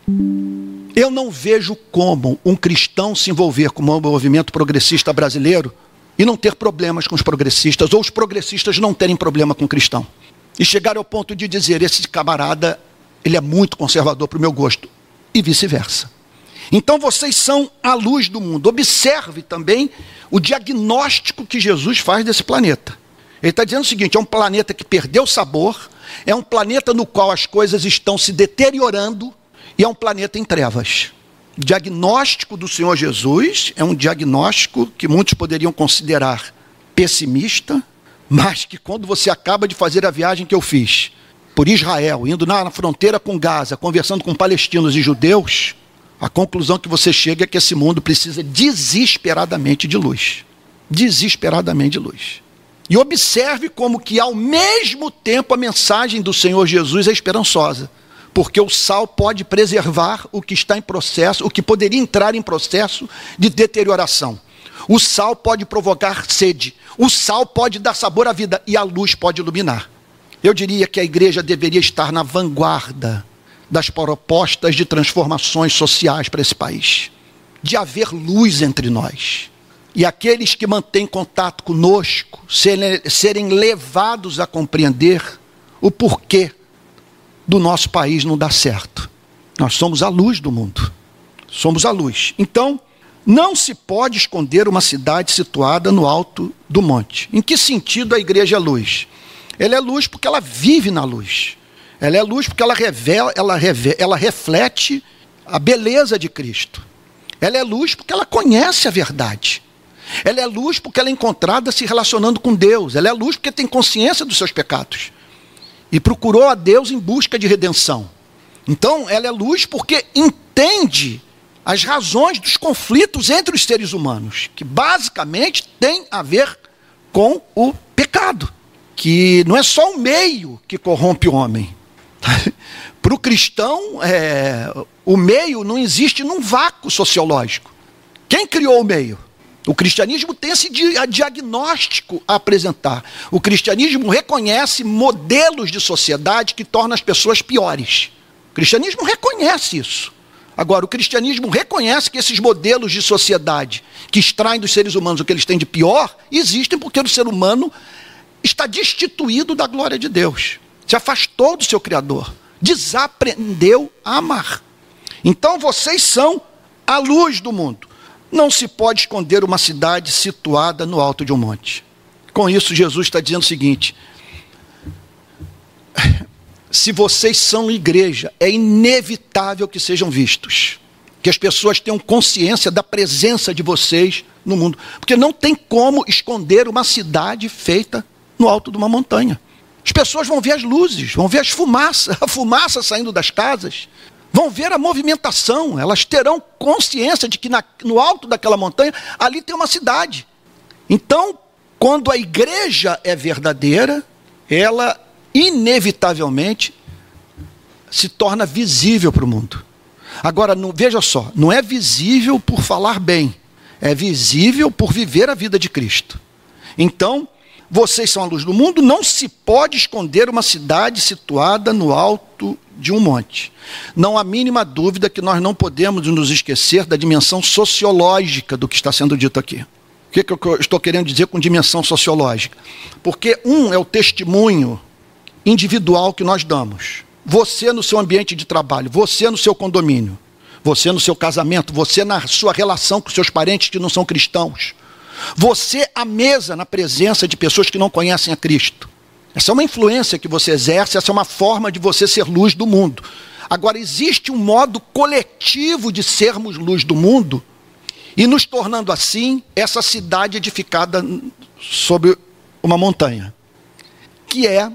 Eu não vejo como um cristão se envolver com o movimento progressista brasileiro e não ter problemas com os progressistas, ou os progressistas não terem problema com o cristão. E chegar ao ponto de dizer: esse camarada, ele é muito conservador para o meu gosto, e vice-versa. Então vocês são a luz do mundo. Observe também o diagnóstico que Jesus faz desse planeta. Ele está dizendo o seguinte: é um planeta que perdeu sabor, é um planeta no qual as coisas estão se deteriorando, e é um planeta em trevas. O diagnóstico do Senhor Jesus é um diagnóstico que muitos poderiam considerar pessimista, mas que quando você acaba de fazer a viagem que eu fiz por Israel, indo na fronteira com Gaza, conversando com palestinos e judeus, a conclusão que você chega é que esse mundo precisa desesperadamente de luz. Desesperadamente de luz. E observe como que ao mesmo tempo a mensagem do Senhor Jesus é esperançosa. Porque o sal pode preservar o que está em processo, o que poderia entrar em processo de deterioração. O sal pode provocar sede. O sal pode dar sabor à vida e a luz pode iluminar. Eu diria que a igreja deveria estar na vanguarda das propostas de transformações sociais para esse país. De haver luz entre nós. e aqueles que mantêm contato conosco serem, serem levados a compreender o porquê do nosso país não dar certo. Nós somos a luz do mundo. Somos a luz. Então, não se pode esconder uma cidade situada no alto do monte. Em que sentido a igreja é luz? Ela é luz porque ela vive na luz. Ela é luz porque ela, revela, ela, revela, ela reflete a beleza de Cristo. Ela é luz porque ela conhece a verdade. Ela é luz porque ela é encontrada se relacionando com Deus. Ela é luz porque tem consciência dos seus pecados. E procurou a Deus em busca de redenção. Então, ela é luz porque entende as razões dos conflitos entre os seres humanos, que basicamente tem a ver com o pecado, que não é só o meio que corrompe o homem. Para o cristão, é, o meio não existe num vácuo sociológico. Quem criou o meio? O cristianismo tem esse diagnóstico a apresentar. O cristianismo reconhece modelos de sociedade que tornam as pessoas piores. O cristianismo reconhece isso. Agora, o cristianismo reconhece que esses modelos de sociedade que extraem dos seres humanos o que eles têm de pior, existem porque o ser humano está destituído da glória de Deus. Se afastou do seu Criador. Desaprendeu a amar. Então, vocês são a luz do mundo. Não se pode esconder uma cidade situada no alto de um monte. Com isso, Jesus está dizendo o seguinte: se vocês são igreja, é inevitável que sejam vistos. Que as pessoas tenham consciência da presença de vocês no mundo. Porque não tem como esconder uma cidade feita no alto de uma montanha. As pessoas vão ver as luzes, vão ver as fumaças, a fumaça saindo das casas. Vão ver a movimentação, elas terão consciência de que na, no alto daquela montanha, ali tem uma cidade. Então, quando a igreja é verdadeira, ela inevitavelmente se torna visível para o mundo. Agora, não, veja só, não é visível por falar bem, é visível por viver a vida de Cristo. Então, vocês são a luz do mundo, não se pode esconder uma cidade situada no alto de um monte. Não há mínima dúvida que nós não podemos nos esquecer da dimensão sociológica do que está sendo dito aqui. O que, que eu estou querendo dizer com dimensão sociológica? Porque um é o testemunho individual que nós damos. Você no seu ambiente de trabalho, você no seu condomínio, você no seu casamento, você na sua relação com seus parentes que não são cristãos. Você à mesa na presença de pessoas que não conhecem a Cristo. Essa é uma influência que você exerce, essa é uma forma de você ser luz do mundo. Agora, existe um modo coletivo de sermos luz do mundo e nos tornando assim essa cidade edificada sobre uma montanha. Que é,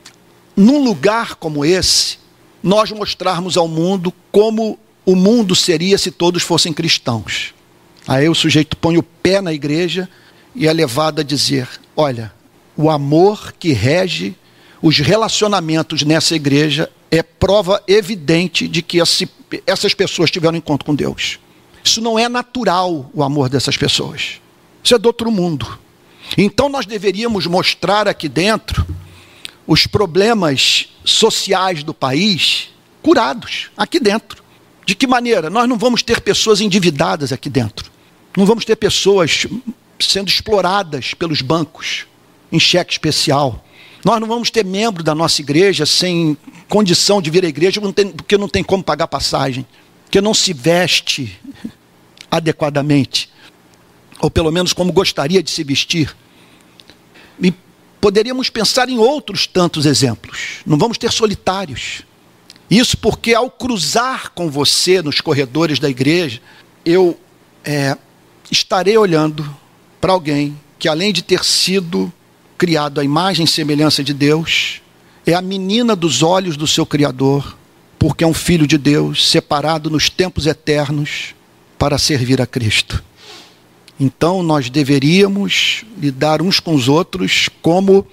num lugar como esse, nós mostrarmos ao mundo como o mundo seria se todos fossem cristãos. Aí o sujeito põe o pé na igreja e é levado a dizer: olha, o amor que rege os relacionamentos nessa igreja é prova evidente de que esse, essas pessoas tiveram encontro com Deus. Isso não é natural, o amor dessas pessoas. Isso é do outro mundo. Então nós deveríamos mostrar aqui dentro os problemas sociais do país curados aqui dentro. De que maneira? Nós não vamos ter pessoas endividadas aqui dentro. Não vamos ter pessoas sendo exploradas pelos bancos em cheque especial. Nós não vamos ter membro da nossa igreja sem condição de vir à igreja porque não tem como pagar passagem, porque não se veste adequadamente, ou pelo menos como gostaria de se vestir. E poderíamos pensar em outros tantos exemplos. Não vamos ter solitários. Isso porque ao cruzar com você nos corredores da igreja, eu é, estarei olhando para alguém que, além de ter sido criado à imagem e semelhança de Deus, é a menina dos olhos do seu Criador, porque é um filho de Deus, separado nos tempos eternos para servir a Cristo. Então nós deveríamos lidar uns com os outros como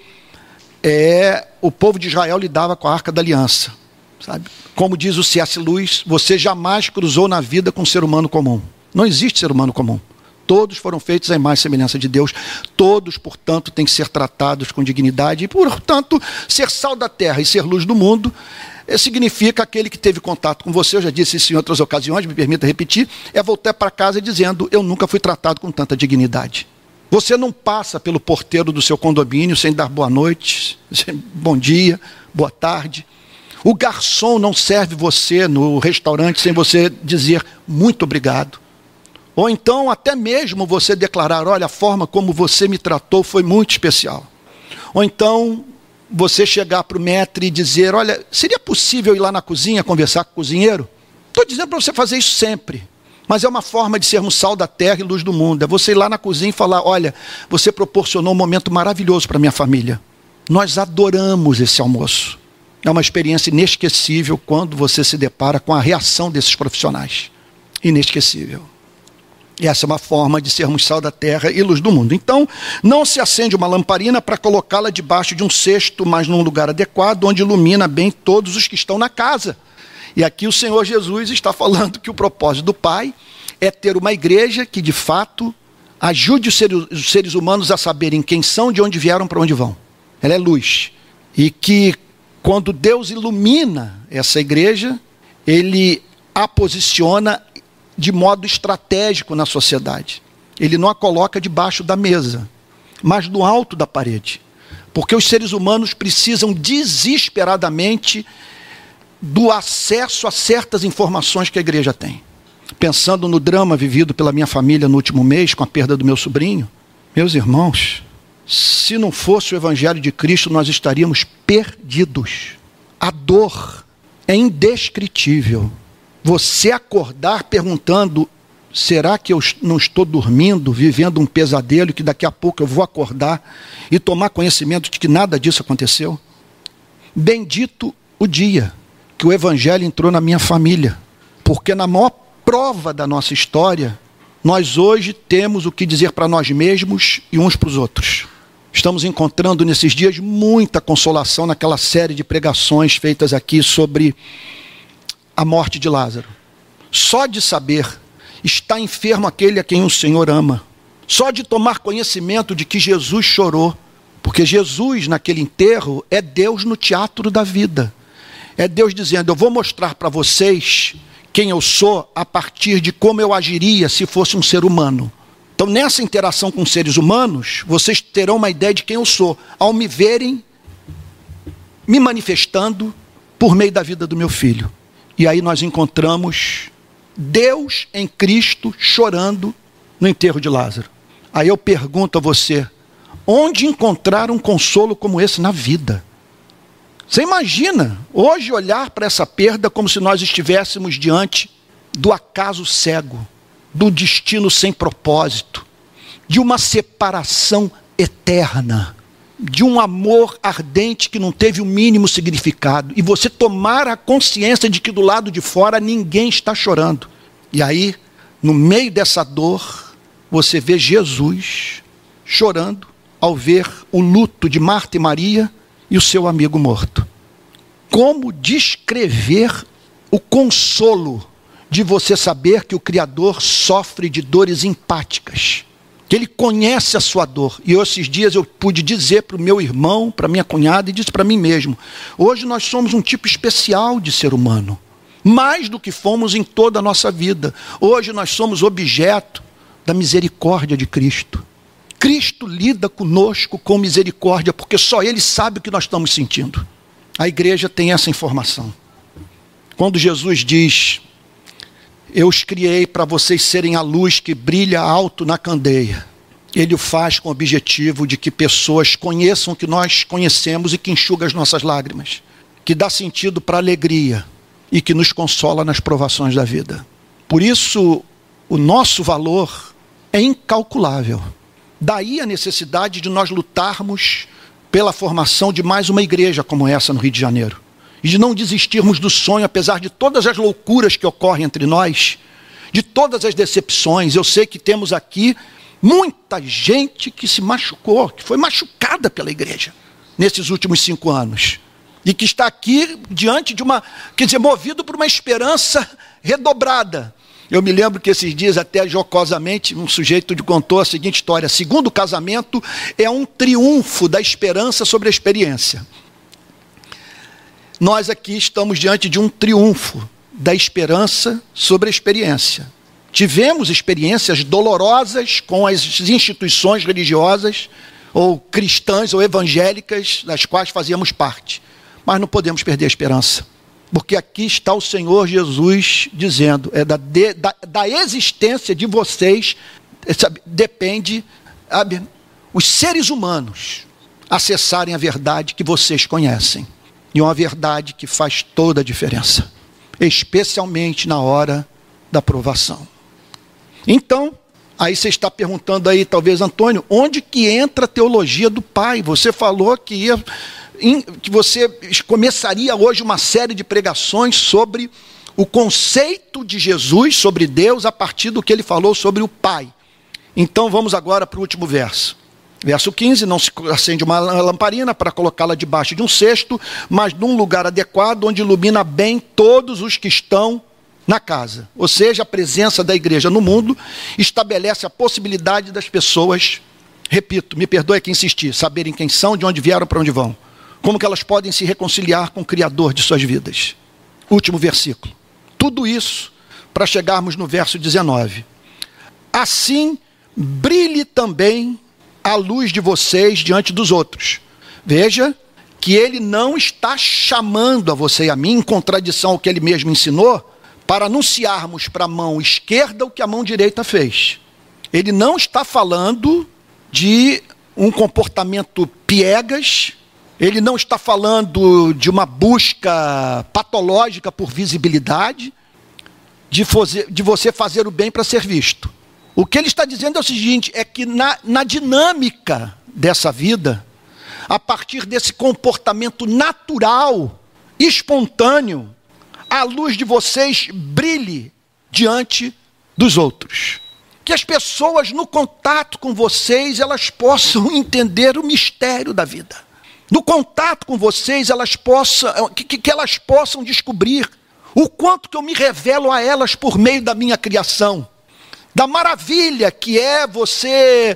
é, o povo de Israel lidava com a Arca da Aliança. Sabe? Como diz o C S Lewis, você jamais cruzou na vida com um ser humano comum. Não existe ser humano comum. Todos foram feitos à imagem e semelhança de Deus. Todos, portanto, têm que ser tratados com dignidade. E, portanto, ser sal da terra e ser luz do mundo significa aquele que teve contato com você, eu já disse isso em outras ocasiões, me permita repetir, é voltar para casa dizendo, eu nunca fui tratado com tanta dignidade. Você não passa pelo porteiro do seu condomínio sem dar boa noite, bom dia, boa tarde. O garçom não serve você no restaurante sem você dizer muito obrigado. Ou então até mesmo você declarar, olha, a forma como você me tratou foi muito especial. Ou então você chegar para o maître e dizer, olha, seria possível ir lá na cozinha conversar com o cozinheiro? Estou dizendo para você fazer isso sempre. Mas é uma forma de sermos sal da terra e luz do mundo. É você ir lá na cozinha e falar, olha, você proporcionou um momento maravilhoso para a minha família. Nós adoramos esse almoço. É uma experiência inesquecível quando você se depara com a reação desses profissionais. Inesquecível. E essa é uma forma de sermos sal da terra e luz do mundo. Então, não se acende uma lamparina para colocá-la debaixo de um cesto, mas num lugar adequado, onde ilumina bem todos os que estão na casa. E aqui o Senhor Jesus está falando que o propósito do Pai é ter uma igreja que, de fato, ajude os seres, os seres humanos a saberem quem são, de onde vieram, para onde vão. Ela é luz. E que, quando Deus ilumina essa igreja, Ele a posiciona de modo estratégico na sociedade. Ele não a coloca debaixo da mesa, mas no alto da parede. Porque os seres humanos precisam desesperadamente do acesso a certas informações que a igreja tem. Pensando no drama vivido pela minha família no último mês, com a perda do meu sobrinho, meus irmãos, se não fosse o Evangelho de Cristo, nós estaríamos perdidos. A dor é indescritível. Você acordar perguntando, será que eu não estou dormindo, vivendo um pesadelo, e que daqui a pouco eu vou acordar e tomar conhecimento de que nada disso aconteceu? Bendito o dia que o Evangelho entrou na minha família, porque na maior prova da nossa história, nós hoje temos o que dizer para nós mesmos e uns para os outros. Estamos encontrando nesses dias muita consolação naquela série de pregações feitas aqui sobre a morte de Lázaro. Só de saber, está enfermo aquele a quem o Senhor ama. Só de tomar conhecimento de que Jesus chorou, porque Jesus naquele enterro é Deus no teatro da vida. É Deus dizendo, eu vou mostrar para vocês quem eu sou a partir de como eu agiria se fosse um ser humano. Então nessa interação com seres humanos, vocês terão uma ideia de quem eu sou, ao me verem me manifestando por meio da vida do meu filho. E aí nós encontramos Deus em Cristo chorando no enterro de Lázaro. Aí eu pergunto a você, onde encontrar um consolo como esse na vida? Você imagina hoje olhar para essa perda como se nós estivéssemos diante do acaso cego, do destino sem propósito, de uma separação eterna, de um amor ardente que não teve o mínimo significado, e você tomar a consciência de que do lado de fora ninguém está chorando. E aí, no meio dessa dor, você vê Jesus chorando ao ver o luto de Marta e Maria e o seu amigo morto. Como descrever o consolo de você saber que o Criador sofre de dores empáticas, que Ele conhece a sua dor. E esses dias eu pude dizer para o meu irmão, para a minha cunhada, e disse para mim mesmo, hoje nós somos um tipo especial de ser humano, mais do que fomos em toda a nossa vida. Hoje nós somos objeto da misericórdia de Cristo. Cristo lida conosco com misericórdia, porque só Ele sabe o que nós estamos sentindo. A igreja tem essa informação. Quando Jesus diz, eu os criei para vocês serem a luz que brilha alto na candeia, Ele o faz com o objetivo de que pessoas conheçam o que nós conhecemos e que enxuga as nossas lágrimas, que dá sentido para a alegria e que nos consola nas provações da vida. Por isso, o nosso valor é incalculável. Daí a necessidade de nós lutarmos pela formação de mais uma igreja como essa no Rio de Janeiro. E de não desistirmos do sonho, apesar de todas as loucuras que ocorrem entre nós, de todas as decepções. Eu sei que temos aqui muita gente que se machucou, que foi machucada pela igreja nesses últimos cinco anos. E que está aqui diante de uma, quer dizer, movido por uma esperança redobrada. Eu me lembro que esses dias, até jocosamente, um sujeito contou a seguinte história: segundo casamento é um triunfo da esperança sobre a experiência. nós aqui estamos diante de um triunfo da esperança sobre a experiência. Tivemos experiências dolorosas com as instituições religiosas, ou cristãs, ou evangélicas, das quais fazíamos parte. Mas não podemos perder a esperança. Porque aqui está o Senhor Jesus dizendo, é da, de, da, da existência de vocês, sabe, depende, sabe, os seres humanos acessarem a verdade que vocês conhecem. E uma verdade que faz toda a diferença, especialmente na hora da provação. Então, aí você está perguntando aí, talvez, Antônio, onde que entra a teologia do Pai? Você falou que, ia, que você começaria hoje uma série de pregações sobre o conceito de Jesus sobre Deus a partir do que ele falou sobre o Pai. Então vamos agora para o último verso. Verso quinze, não se acende uma lamparina para colocá-la debaixo de um cesto, mas num lugar adequado onde ilumina bem todos os que estão na casa. Ou seja, a presença da igreja no mundo estabelece a possibilidade das pessoas, repito, me perdoe aqui insistir, saberem quem são, de onde vieram, para onde vão. Como que elas podem se reconciliar com o Criador de suas vidas. Último versículo. Tudo isso para chegarmos no verso dezenove. Assim, brilhe também a luz de vocês diante dos outros. Veja que ele não está chamando a você e a mim, em contradição ao que ele mesmo ensinou, para anunciarmos para a mão esquerda o que a mão direita fez. Ele não está falando de um comportamento piegas, ele não está falando de uma busca patológica por visibilidade, de, fazer, de você fazer o bem para ser visto. O que ele está dizendo é o seguinte, é que na, na dinâmica dessa vida, a partir desse comportamento natural, espontâneo, a luz de vocês brilhe diante dos outros. Que as pessoas no contato com vocês, elas possam entender o mistério da vida. No contato com vocês, elas possam, que, que elas possam descobrir o quanto que eu me revelo a elas por meio da minha criação. Da maravilha que é você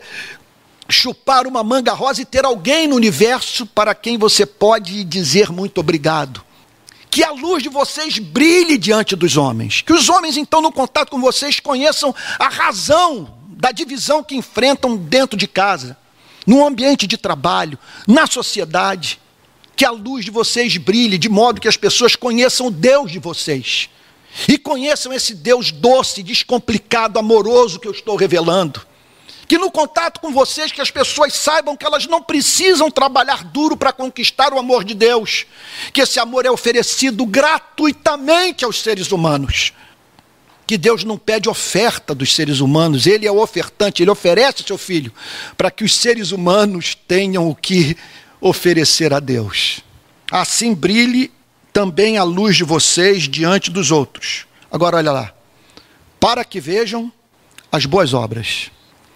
chupar uma manga rosa e ter alguém no universo para quem você pode dizer muito obrigado. Que a luz de vocês brilhe diante dos homens. Que os homens, então, no contato com vocês, conheçam a razão da divisão que enfrentam dentro de casa, no ambiente de trabalho, na sociedade. Que a luz de vocês brilhe, de modo que as pessoas conheçam o Deus de vocês. E conheçam esse Deus doce, descomplicado, amoroso que eu estou revelando. Que no contato com vocês, que as pessoas saibam que elas não precisam trabalhar duro para conquistar o amor de Deus. Que esse amor é oferecido gratuitamente aos seres humanos. Que Deus não pede oferta dos seres humanos, Ele é o ofertante, Ele oferece o seu Filho, para que os seres humanos tenham o que oferecer a Deus. Assim brilhe também a luz de vocês diante dos outros. Agora olha lá. Para que vejam as boas obras.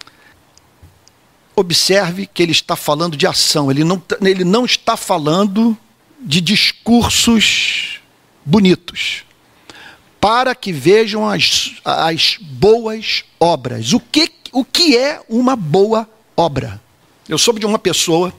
Observe que ele está falando de ação. Ele não, ele não está falando de discursos bonitos. Para que vejam as, as boas obras. O que, o que é uma boa obra? Eu soube de uma pessoa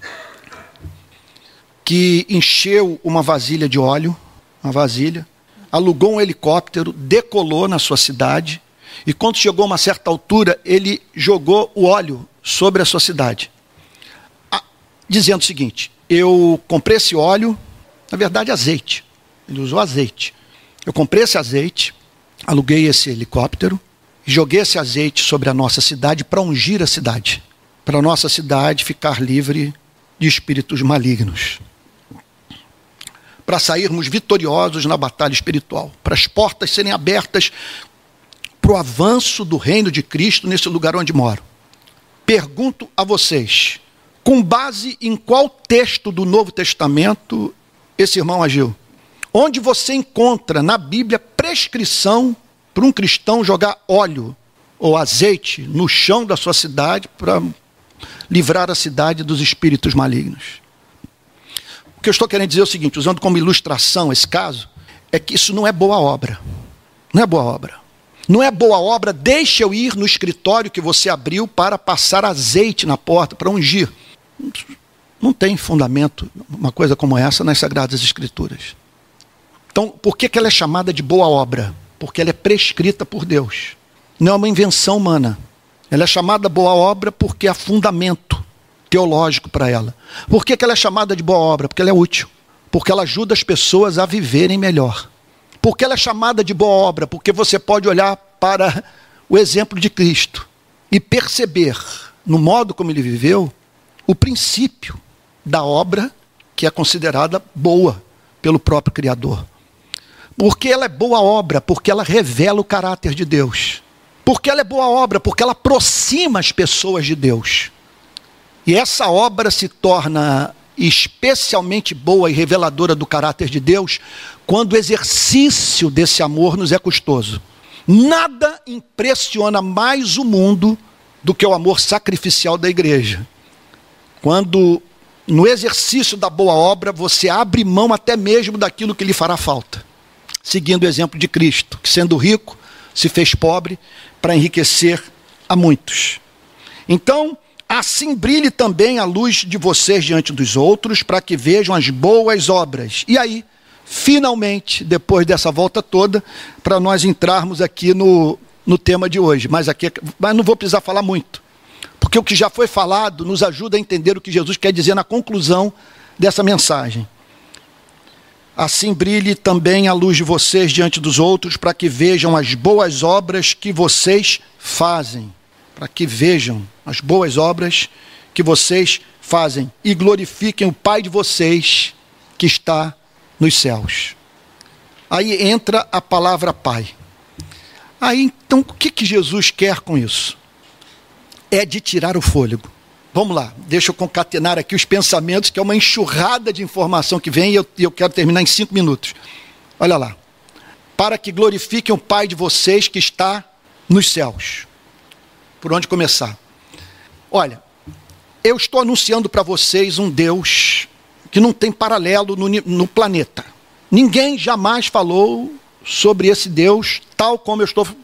que encheu uma vasilha de óleo, uma vasilha, alugou um helicóptero, decolou na sua cidade, e quando chegou a uma certa altura, ele jogou o óleo sobre a sua cidade, ah, dizendo o seguinte, eu comprei esse óleo, na verdade azeite, ele usou azeite, eu comprei esse azeite, aluguei esse helicóptero, e joguei esse azeite sobre a nossa cidade para ungir a cidade, para a nossa cidade ficar livre de espíritos malignos. Para sairmos vitoriosos na batalha espiritual, para as portas serem abertas para o avanço do reino de Cristo nesse lugar onde moro. Pergunto a vocês, com base em qual texto do Novo Testamento esse irmão agiu? Onde você encontra na Bíblia prescrição para um cristão jogar óleo ou azeite no chão da sua cidade para livrar a cidade dos espíritos malignos? O que eu estou querendo dizer é o seguinte, usando como ilustração esse caso, é que isso não é boa obra. Não é boa obra. Não é boa obra, deixa eu ir no escritório que você abriu para passar azeite na porta, para ungir. Não tem fundamento uma coisa como essa nas Sagradas Escrituras. Então, por que que ela é chamada de boa obra? Porque ela é prescrita por Deus. Não é uma invenção humana. Ela é chamada boa obra porque há fundamento teológico para ela. Por que que ela é chamada de boa obra? Porque ela é útil. Porque ela ajuda as pessoas a viverem melhor. Por que ela é chamada de boa obra? Porque você pode olhar para o exemplo de Cristo e perceber, no modo como ele viveu, o princípio da obra que é considerada boa pelo próprio Criador. Por que ela é boa obra? Porque ela revela o caráter de Deus. Por que ela é boa obra? Porque ela aproxima as pessoas de Deus. E essa obra se torna especialmente boa e reveladora do caráter de Deus quando o exercício desse amor nos é custoso. Nada impressiona mais o mundo do que o amor sacrificial da igreja. Quando, no exercício da boa obra, você abre mão até mesmo daquilo que lhe fará falta. Seguindo o exemplo de Cristo, que sendo rico, se fez pobre para enriquecer a muitos. Então, assim brilhe também a luz de vocês diante dos outros, para que vejam as boas obras. E aí, finalmente, depois dessa volta toda, para nós entrarmos aqui no, no tema de hoje. Mas, aqui, mas não vou precisar falar muito, porque o que já foi falado nos ajuda a entender o que Jesus quer dizer na conclusão dessa mensagem. Assim brilhe também a luz de vocês diante dos outros, para que vejam as boas obras que vocês fazem. Para que vejam as boas obras que vocês fazem e glorifiquem o Pai de vocês que está nos céus. Aí entra a palavra Pai. Aí então o que que Jesus quer com isso? É de tirar o fôlego. Vamos lá, deixa eu concatenar aqui os pensamentos, que é uma enxurrada de informação que vem, e eu, eu quero terminar em cinco minutos. Olha lá. Para que glorifiquem o Pai de vocês que está nos céus. Por onde começar? Olha, eu estou anunciando para vocês um Deus que não tem paralelo no, no planeta. Ninguém jamais falou sobre esse Deus tal como eu estou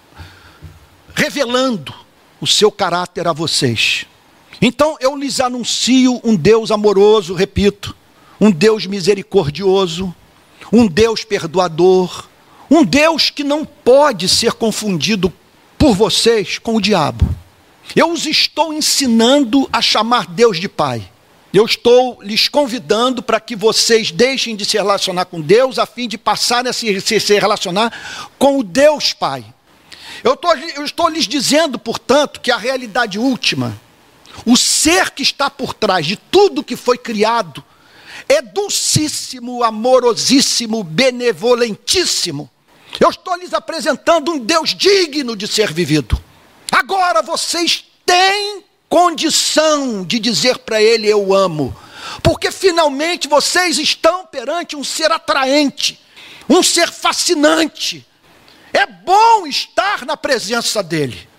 revelando o seu caráter a vocês. Então eu lhes anuncio um Deus amoroso, repito, um Deus misericordioso, um Deus perdoador, um Deus que não pode ser confundido por vocês com o diabo. Eu os estou ensinando a chamar Deus de Pai. Eu estou lhes convidando para que vocês deixem de se relacionar com Deus, a fim de passarem a se, se, se relacionar com o Deus Pai. Eu, tô, eu estou lhes dizendo, portanto, que a realidade última, o ser que está por trás de tudo que foi criado, é dulcíssimo, amorosíssimo, benevolentíssimo. Eu estou lhes apresentando um Deus digno de ser vivido. Agora vocês têm condição de dizer para Ele, eu amo. Porque finalmente vocês estão perante um ser atraente, um ser fascinante. É bom estar na presença dEle.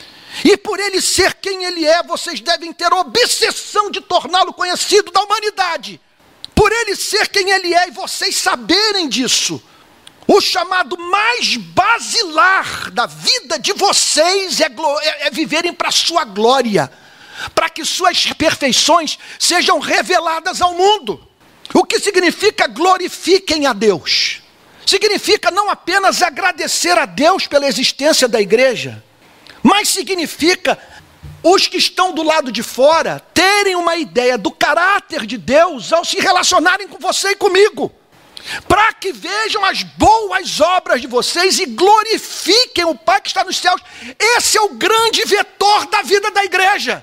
E por Ele ser quem Ele é, vocês devem ter obsessão de torná-lo conhecido da humanidade. Por Ele ser quem Ele é e vocês saberem disso. O chamado mais basilar da vida de vocês é, é, é viverem para a sua glória, para que suas perfeições sejam reveladas ao mundo. O que significa glorifiquem a Deus? Significa não apenas agradecer a Deus pela existência da igreja, mas significa os que estão do lado de fora terem uma ideia do caráter de Deus ao se relacionarem com você e comigo. Para que vejam as boas obras de vocês e glorifiquem o Pai que está nos céus. Esse é o grande vetor da vida da igreja.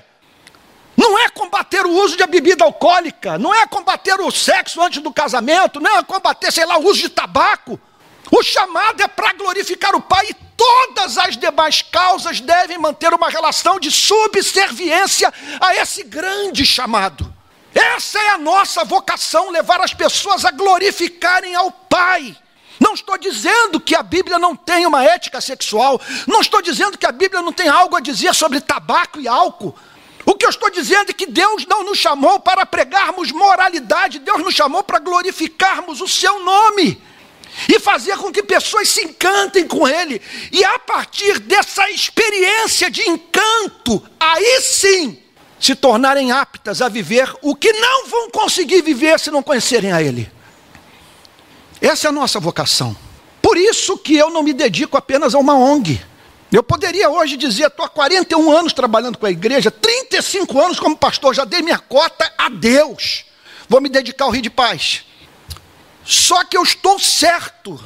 Não é combater o uso de bebida alcoólica, não é combater o sexo antes do casamento, não é combater, sei lá, o uso de tabaco. O chamado é para glorificar o Pai e todas as demais causas devem manter uma relação de subserviência a esse grande chamado. Essa é a nossa vocação, levar as pessoas a glorificarem ao Pai. Não estou dizendo que a Bíblia não tem uma ética sexual, não estou dizendo que a Bíblia não tem algo a dizer sobre tabaco e álcool. O que eu estou dizendo é que Deus não nos chamou para pregarmos moralidade, Deus nos chamou para glorificarmos o seu nome e fazer com que pessoas se encantem com Ele. E a partir dessa experiência de encanto, aí sim, se tornarem aptas a viver o que não vão conseguir viver se não conhecerem a Ele. Essa é a nossa vocação. Por isso que eu não me dedico apenas a uma O N G. Eu poderia hoje dizer, estou há quarenta e um anos trabalhando com a igreja, trinta e cinco anos como pastor, já dei minha cota a Deus. Vou me dedicar ao Rio de Paz. Só que eu estou certo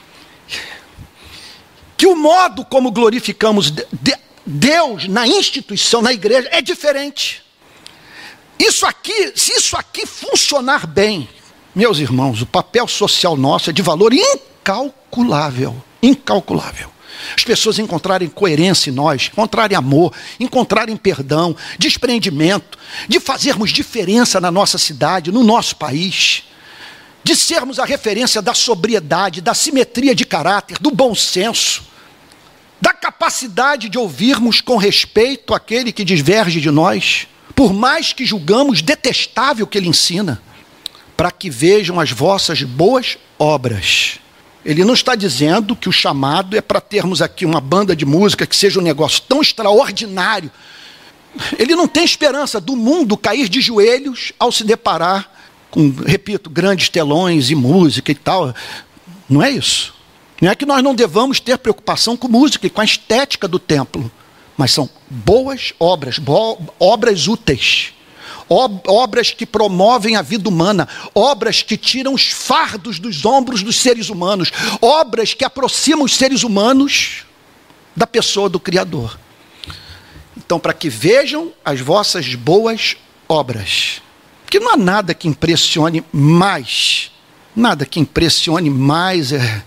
que o modo como glorificamos Deus na instituição, na igreja, é diferente. Isso aqui, se isso aqui funcionar bem, meus irmãos, o papel social nosso é de valor incalculável, incalculável. As pessoas encontrarem coerência em nós, encontrarem amor, encontrarem perdão, desprendimento, de fazermos diferença na nossa cidade, no nosso país, de sermos a referência da sobriedade, da simetria de caráter, do bom senso, da capacidade de ouvirmos com respeito aquele que diverge de nós, por mais que julgamos detestável o que ele ensina, para que vejam as vossas boas obras. Ele não está dizendo que o chamado é para termos aqui uma banda de música que seja um negócio tão extraordinário. Ele não tem esperança do mundo cair de joelhos ao se deparar com, repito, grandes telões e música e tal. Não é isso. Não é que nós não devamos ter preocupação com música e com a estética do templo, mas são boas obras, bo- obras úteis. Obras que promovem a vida humana, obras que tiram os fardos dos ombros dos seres humanos, obras que aproximam os seres humanos da pessoa do Criador. Então, para que vejam as vossas boas obras, porque não há nada que impressione mais, nada que impressione mais é,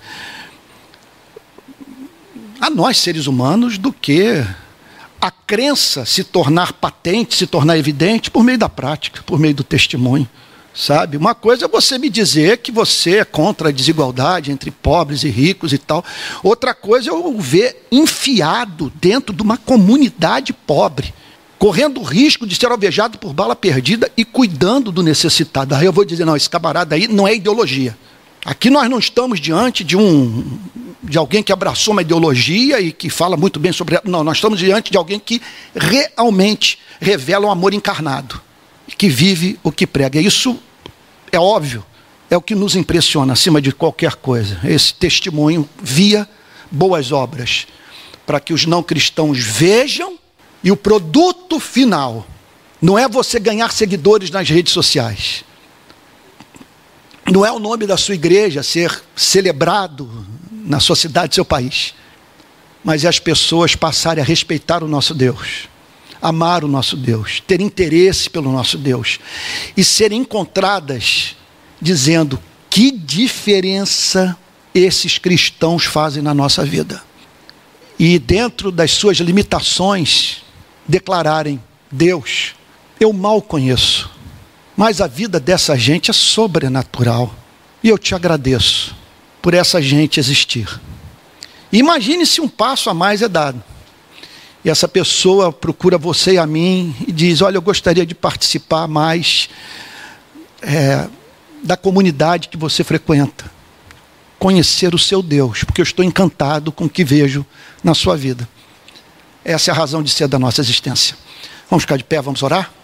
a nós seres humanos do que a crença se tornar patente, se tornar evidente por meio da prática, por meio do testemunho, sabe? Uma coisa é você me dizer que você é contra a desigualdade entre pobres e ricos e tal. Outra coisa é eu ver enfiado dentro de uma comunidade pobre, correndo o risco de ser alvejado por bala perdida e cuidando do necessitado. Aí eu vou dizer, não, esse camarada aí não é ideologia. Aqui nós não estamos diante de um... de alguém que abraçou uma ideologia e que fala muito bem sobre... Não, nós estamos diante de alguém que realmente revela um amor encarnado, que vive o que prega. Isso é óbvio, é o que nos impressiona acima de qualquer coisa. Esse testemunho via boas obras, para que os não cristãos vejam, e o produto final não é você ganhar seguidores nas redes sociais. Não é o nome da sua igreja ser celebrado na sua cidade, seu país, mas é as pessoas passarem a respeitar o nosso Deus, amar o nosso Deus, ter interesse pelo nosso Deus e serem encontradas dizendo que diferença esses cristãos fazem na nossa vida. E dentro das suas limitações declararem: Deus, eu mal conheço, mas a vida dessa gente é sobrenatural e eu te agradeço por essa gente existir. Imagine se um passo a mais é dado. E essa pessoa procura você e a mim e diz: olha, eu gostaria de participar mais é, da comunidade que você frequenta. Conhecer o seu Deus, porque eu estou encantado com o que vejo na sua vida. Essa é a razão de ser da nossa existência. Vamos ficar de pé, vamos orar?